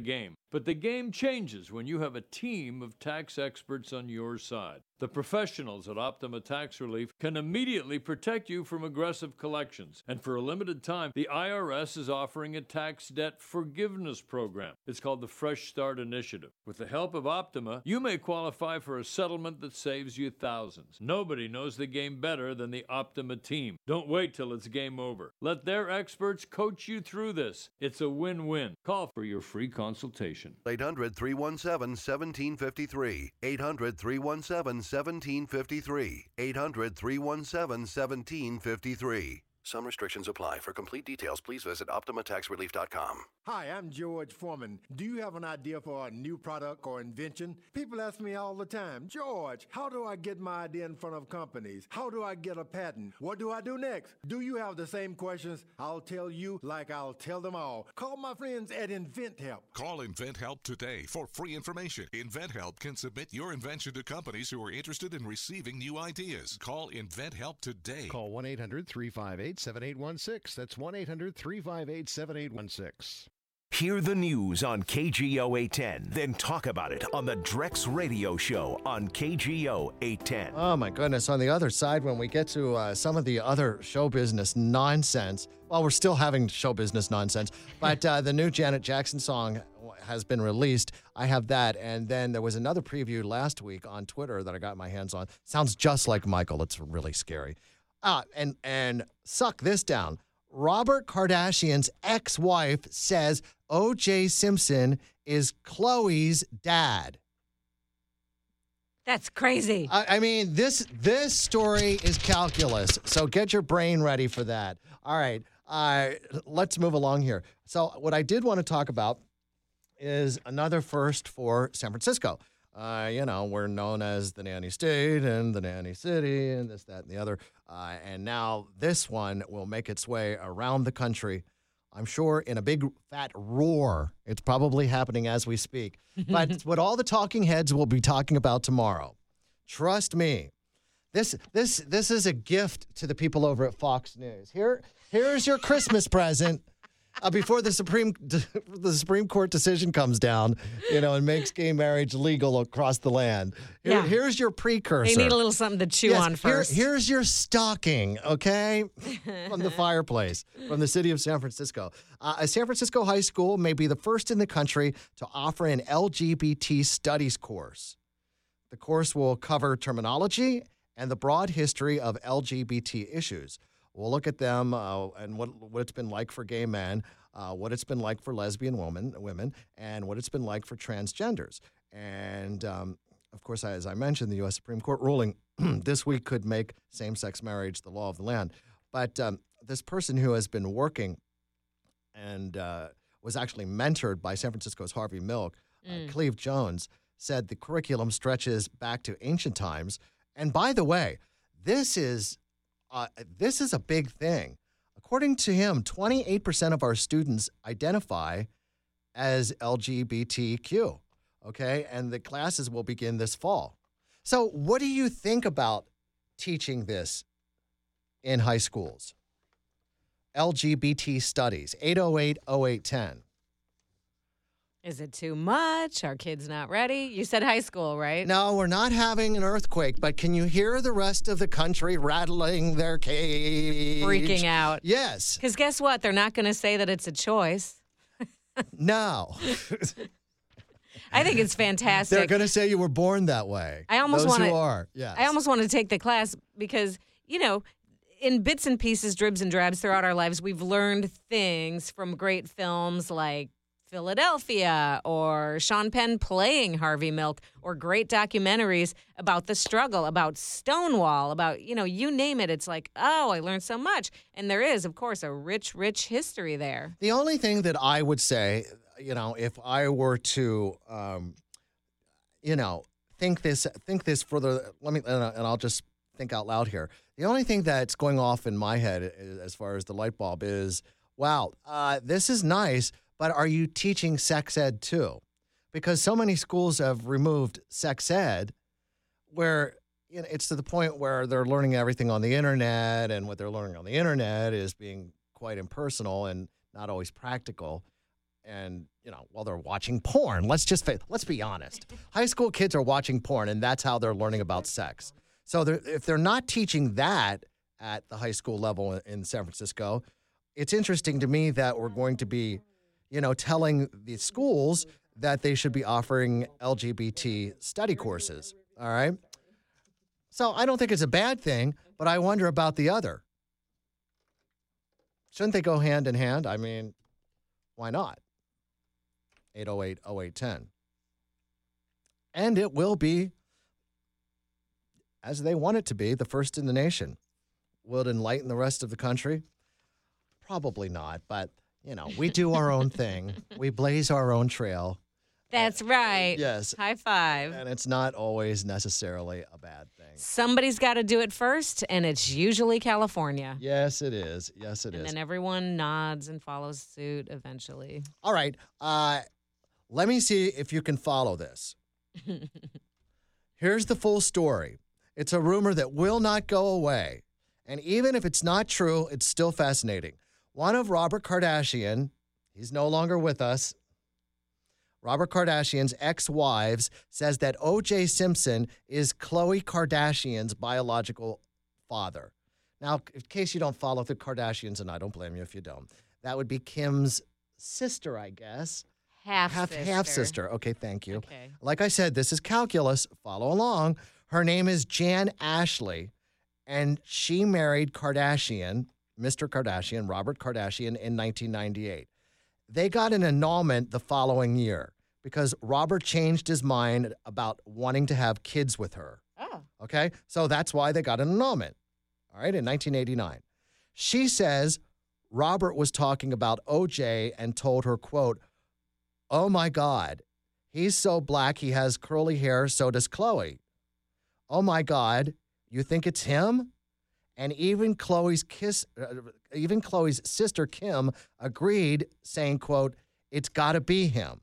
But the game changes when you have a team of tax experts on your side. The professionals at Optima Tax Relief can immediately protect you from aggressive collections. And for a limited time, the I R S is offering a tax debt forgiveness program. It's called the Fresh Start Initiative. With the help of Optima, you may qualify for a settlement that saves you thousands. Nobody knows the game better than the Optima team. Don't wait till it's game over. Let their experts coach you through this. It's a win-win. Call for your free consultation. eight hundred, three one seven, one seven five three. eight hundred, three one seven, one seven five three. eight hundred, three one seven, one seven five three. Some restrictions apply. For complete details, please visit Optima Tax Relief dot com. Hi, I'm George Foreman. Do you have an idea for a new product or invention? People ask me all the time, George, how do I get my idea in front of companies? How do I get a patent? What do I do next? Do you have the same questions? I'll tell you like I'll tell them all. Call my friends at InventHelp. Call InventHelp today for free information. InventHelp can submit your invention to companies who are interested in receiving new ideas. Call InventHelp today. Call one eight hundred, three five eight, seven eight one six. That's one eight hundred, three five eight, seven eight one six. Hear the news on K G O eight ten, then talk about it on the Drex Radio Show on K G O eight ten. Oh, my goodness. On the other side, when we get to uh, some of the other show business nonsense, well, we're still having show business nonsense, but uh, the new Janet Jackson song has been released. I have that. And then there was another preview last week on Twitter that I got my hands on. Sounds just like Michael. It's really scary. Ah, and, and suck this down. Robert Kardashian's ex-wife says O J Simpson is Khloe's dad. That's crazy. I, I mean, this this story is calculus, so get your brain ready for that. All right, uh, let's move along here. So what I did want to talk about is another first for San Francisco. Uh, you know, we're known as the nanny state and the nanny city and this, that, and the other. Uh, and now this one will make its way around the country, I'm sure, in a big fat roar. It's probably happening as we speak. But it's what all the talking heads will be talking about tomorrow. Trust me. This this this is a gift to the people over at Fox News. Here, here's your Christmas present. Uh, before the Supreme the Supreme Court decision comes down, you know, and makes gay marriage legal across the land. Here, Yeah. Here's your precursor. They need a little something to chew Yes, on here- first. here's your stocking, okay, from the fireplace, from the city of San Francisco. Uh, a San Francisco high school may be the first in the country to offer an L G B T studies course. The course will cover terminology and the broad history of L G B T issues. We'll look at them uh, and what what it's been like for gay men, uh, what it's been like for lesbian women, women, and what it's been like for transgenders. And um, of course, as I mentioned, the U S Supreme Court ruling this week could make same-sex marriage the law of the land. But um, this person who has been working and uh, was actually mentored by San Francisco's Harvey Milk, Mm. uh, Cleve Jones, said the curriculum stretches back to ancient times. And by the way, this is uh, this is a big thing. According to him, twenty-eight percent of our students identify as L G B T Q, okay? And the classes will begin this fall. So what do you think about teaching this in high schools? L G B T studies, eight oh eight, oh eight one oh. Is it too much? Are kids not ready? You said high school, right? No, we're not having an earthquake, but can you hear the rest of the country rattling their cage? Freaking out. Yes. Because guess what? They're not going to say that it's a choice. No. I think it's fantastic. They're going to say you were born that way. I almost Those want who to. are, yes. I almost want to take the class because, you know, in bits and pieces, dribs and drabs throughout our lives, we've learned things from great films like Philadelphia or Sean Penn playing Harvey Milk, or great documentaries about the struggle, about Stonewall, about, you know, you name it. It's like, oh, I learned so much. And there is, of course, a rich, rich history there. The only thing that I would say, you know, if I were to, um, you know, think this, think this further, let me, and I'll just think out loud here. The only thing that's going off in my head as far as the light bulb is, wow, uh, this is nice, but are you teaching sex ed too? Because so many schools have removed sex ed where, you know, it's to the point where they're learning everything on the internet, and what they're learning on the internet is being quite impersonal and not always practical. and you know, well, they're watching porn. Let's just fa- let's be honest. High school kids are watching porn, and that's how they're learning about sex. So they're, if they're not teaching that at the high school level in, in San Francisco, it's interesting to me that we're going to be, you know, telling the schools that they should be offering L G B T study courses. All right. So I don't think it's a bad thing, but I wonder about the other. Shouldn't they go hand in hand? I mean, why not? eight oh eight oh eight one oh. And it will be, as they want it to be, the first in the nation. Will it enlighten the rest of the country? Probably not, but, you know, we do our own thing. We blaze our own trail. That's right. Yes. High five. And it's not always necessarily a bad thing. Somebody's got to do it first, and it's usually California. Yes, it is. Yes, it and is. And then everyone nods and follows suit eventually. All right. Uh, let me see if you can follow this. Here's the full story. It's a rumor that will not go away. And even if it's not true, it's still fascinating. One of Robert Kardashian, he's no longer with us, Robert Kardashian's ex-wives says that O J Simpson is Khloe Kardashian's biological father. Now, in case you don't follow the Kardashians, and I don't blame you if you don't, that would be Kim's sister, I guess. Half, half sister. Half sister. Okay, thank you. Okay. Like I said, this is calculus. Follow along. Her name is Jan Ashley, and she married Kardashian, Mister Kardashian, Robert Kardashian, in nineteen ninety-eight. They got an annulment the following year because Robert changed his mind about wanting to have kids with her. Oh. Okay? So that's why they got an annulment. All right, in nineteen eighty-nine. She says Robert was talking about O J and told her, quote, "Oh my God, he's so black he has curly hair, so does Khloe. Oh my God, you think it's him?" And even Khloe's kiss, uh, even Khloe's sister Kim agreed, saying, "quote, it's got to be him."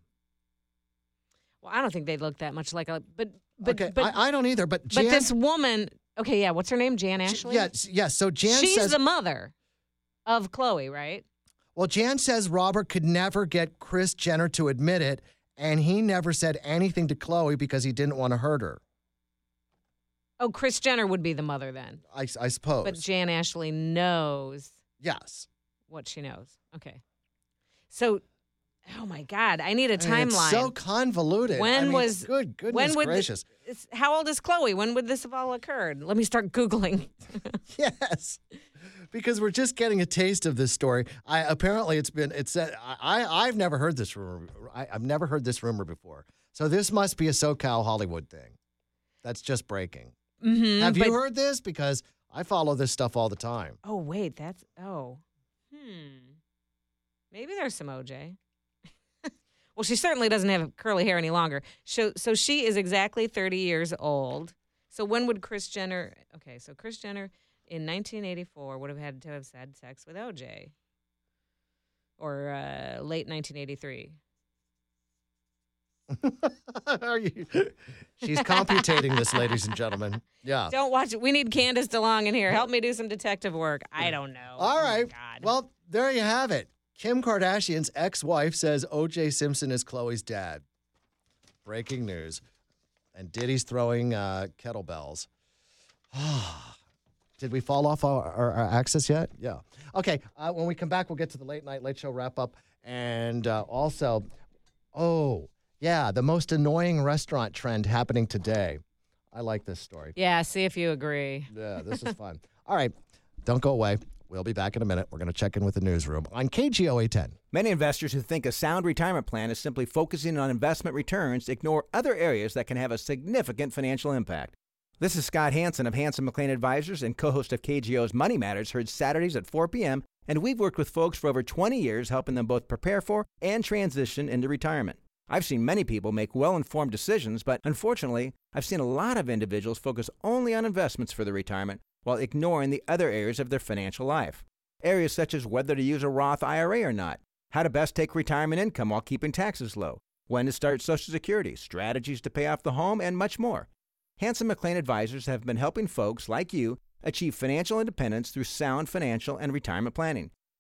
Well, I don't think they look that much like a, but but okay, but I, I don't either. But Jan, but this woman, okay, yeah, what's her name? Jan Ashley. Yes, yes. So Jan she's says the mother of Khloe, right? Well, Jan says Robert could never get Kris Jenner to admit it, and he never said anything to Khloe because he didn't want to hurt her. Oh, Kris Jenner would be the mother then. I, I suppose. But Jan Ashley knows. Yes. What she knows. Okay. So, oh my God, I need a timeline. It's so convoluted. When I mean, was good goodness when would gracious? This, how old is Khloe? When would this have all occurred? Let me start Googling. Yes. Because we're just getting a taste of this story. I apparently it's been it's uh, I I've never heard this rumor. I, I've never heard this rumor before. So this must be a SoCal Hollywood thing. That's just breaking. Mm-hmm, Have but, you heard this? Because I follow this stuff all the time. Oh wait, that's oh, hmm. Maybe there's some O J. Well, she certainly doesn't have curly hair any longer. So so she is exactly thirty years old. So when would Kris Jenner? Okay, so Kris Jenner in nineteen eighty-four would have had to have had sex with O J, or uh, late nineteen eighty-three. Are you? She's computating this, ladies and gentlemen. Yeah. Don't watch it. We need Candace DeLong in here. Help me do some detective work. I don't know. All oh right. Well, there you have it. Kim Kardashian's ex-wife says O J Simpson is Khloe's dad. Breaking news. And Diddy's throwing uh, kettlebells. Did we fall off our, our, our axis yet? Yeah. Okay. Uh, when we come back, we'll get to the late night late show wrap up. And uh, also, oh, yeah, the most annoying restaurant trend happening today. I like this story. Yeah, see if you agree. Yeah, this is fun. All right, don't go away. We'll be back in a minute. We're going to check in with the newsroom on K G O A ten. Many investors who think a sound retirement plan is simply focusing on investment returns ignore other areas that can have a significant financial impact. This is Scott Hansen of Hansen McLean Advisors and co-host of K G O's Money Matters, heard Saturdays at four p.m., and we've worked with folks for over twenty years, helping them both prepare for and transition into retirement. I've seen many people make well-informed decisions, but unfortunately, I've seen a lot of individuals focus only on investments for their retirement while ignoring the other areas of their financial life. Areas such as whether to use a Roth I R A or not, how to best take retirement income while keeping taxes low, when to start Social Security, strategies to pay off the home, and much more. Hansen McLean Advisors have been helping folks like you achieve financial independence through sound financial and retirement planning.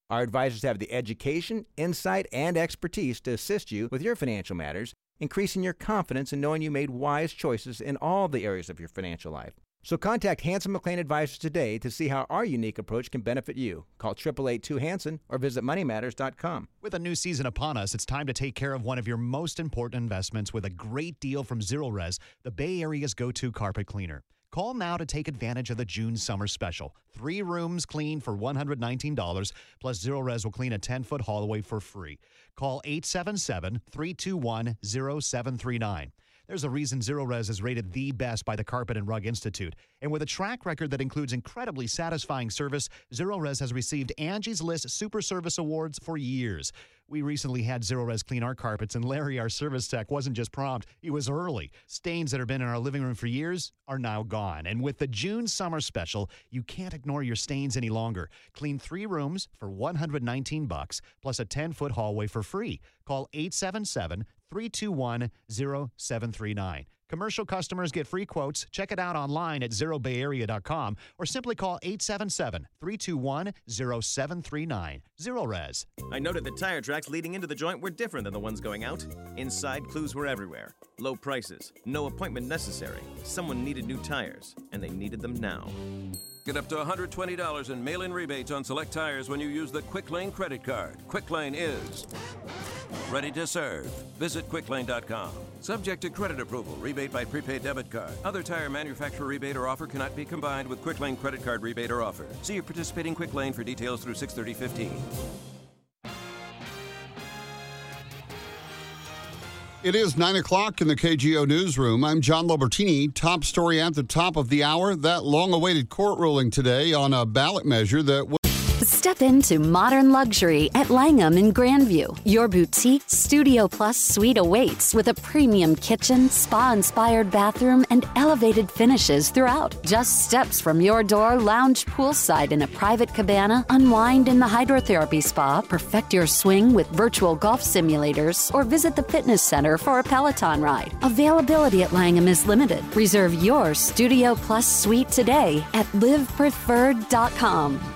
Our advisors have the education, insight, and expertise to assist you with your financial matters, increasing your confidence in knowing you made wise choices in all the areas of your financial life. So contact Hanson McLean Advisors today to see how our unique approach can benefit you. Call eight eight eight two Hanson or visit money matters dot com. With a new season upon us, it's time to take care of one of your most important investments with a great deal from Zerorez, the Bay Area's go-to carpet cleaner. Call now to take advantage of the June summer special. Three rooms clean for one hundred nineteen dollars, plus Zerorez will clean a ten-foot hallway for free. Call eight seven seven, three two one, zero seven three nine. There's a reason Zerorez is rated the best by the Carpet and Rug Institute. And with a track record that includes incredibly satisfying service, Zerorez has received Angie's List Super Service Awards for years. We recently had Zerorez clean our carpets, and Larry, our service tech, wasn't just prompt, he was early. Stains that have been in our living room for years are now gone. And with the June summer special, you can't ignore your stains any longer. Clean three rooms for one hundred nineteen bucks, plus a ten-foot hallway for free. Call eight seven seven, three two one, zero seven three nine. Commercial customers get free quotes. Check it out online at zero bay area dot com or simply call eight seven seven, three two one, zero seven three nine. Zerorez. I noted that tire tracks leading into the joint were different than the ones going out. Inside, clues were everywhere. Low prices, no appointment necessary. Someone needed new tires, and they needed them now. Get up to one hundred twenty dollars in mail-in rebates on select tires when you use the Quick Lane credit card. Quick Lane is ready to serve. Visit quick lane dot com. Subject to credit approval. Rebate by prepaid debit card. Other tire manufacturer rebate or offer cannot be combined with Quick Lane credit card rebate or offer. See your participating Quick Lane for details through six thirty fifteen. It is nine o'clock in the K G O newsroom. I'm John Lobertini. Top story at the top of the hour. That long-awaited court ruling today on a ballot measure that was... Step into modern luxury at Langham in Grandview. Your boutique Studio Plus suite awaits with a premium kitchen, spa-inspired bathroom, and elevated finishes throughout. Just steps from your door, lounge poolside in a private cabana, unwind in the hydrotherapy spa, perfect your swing with virtual golf simulators, or visit the fitness center for a Peloton ride. Availability at Langham is limited. Reserve your Studio Plus suite today at live preferred dot com.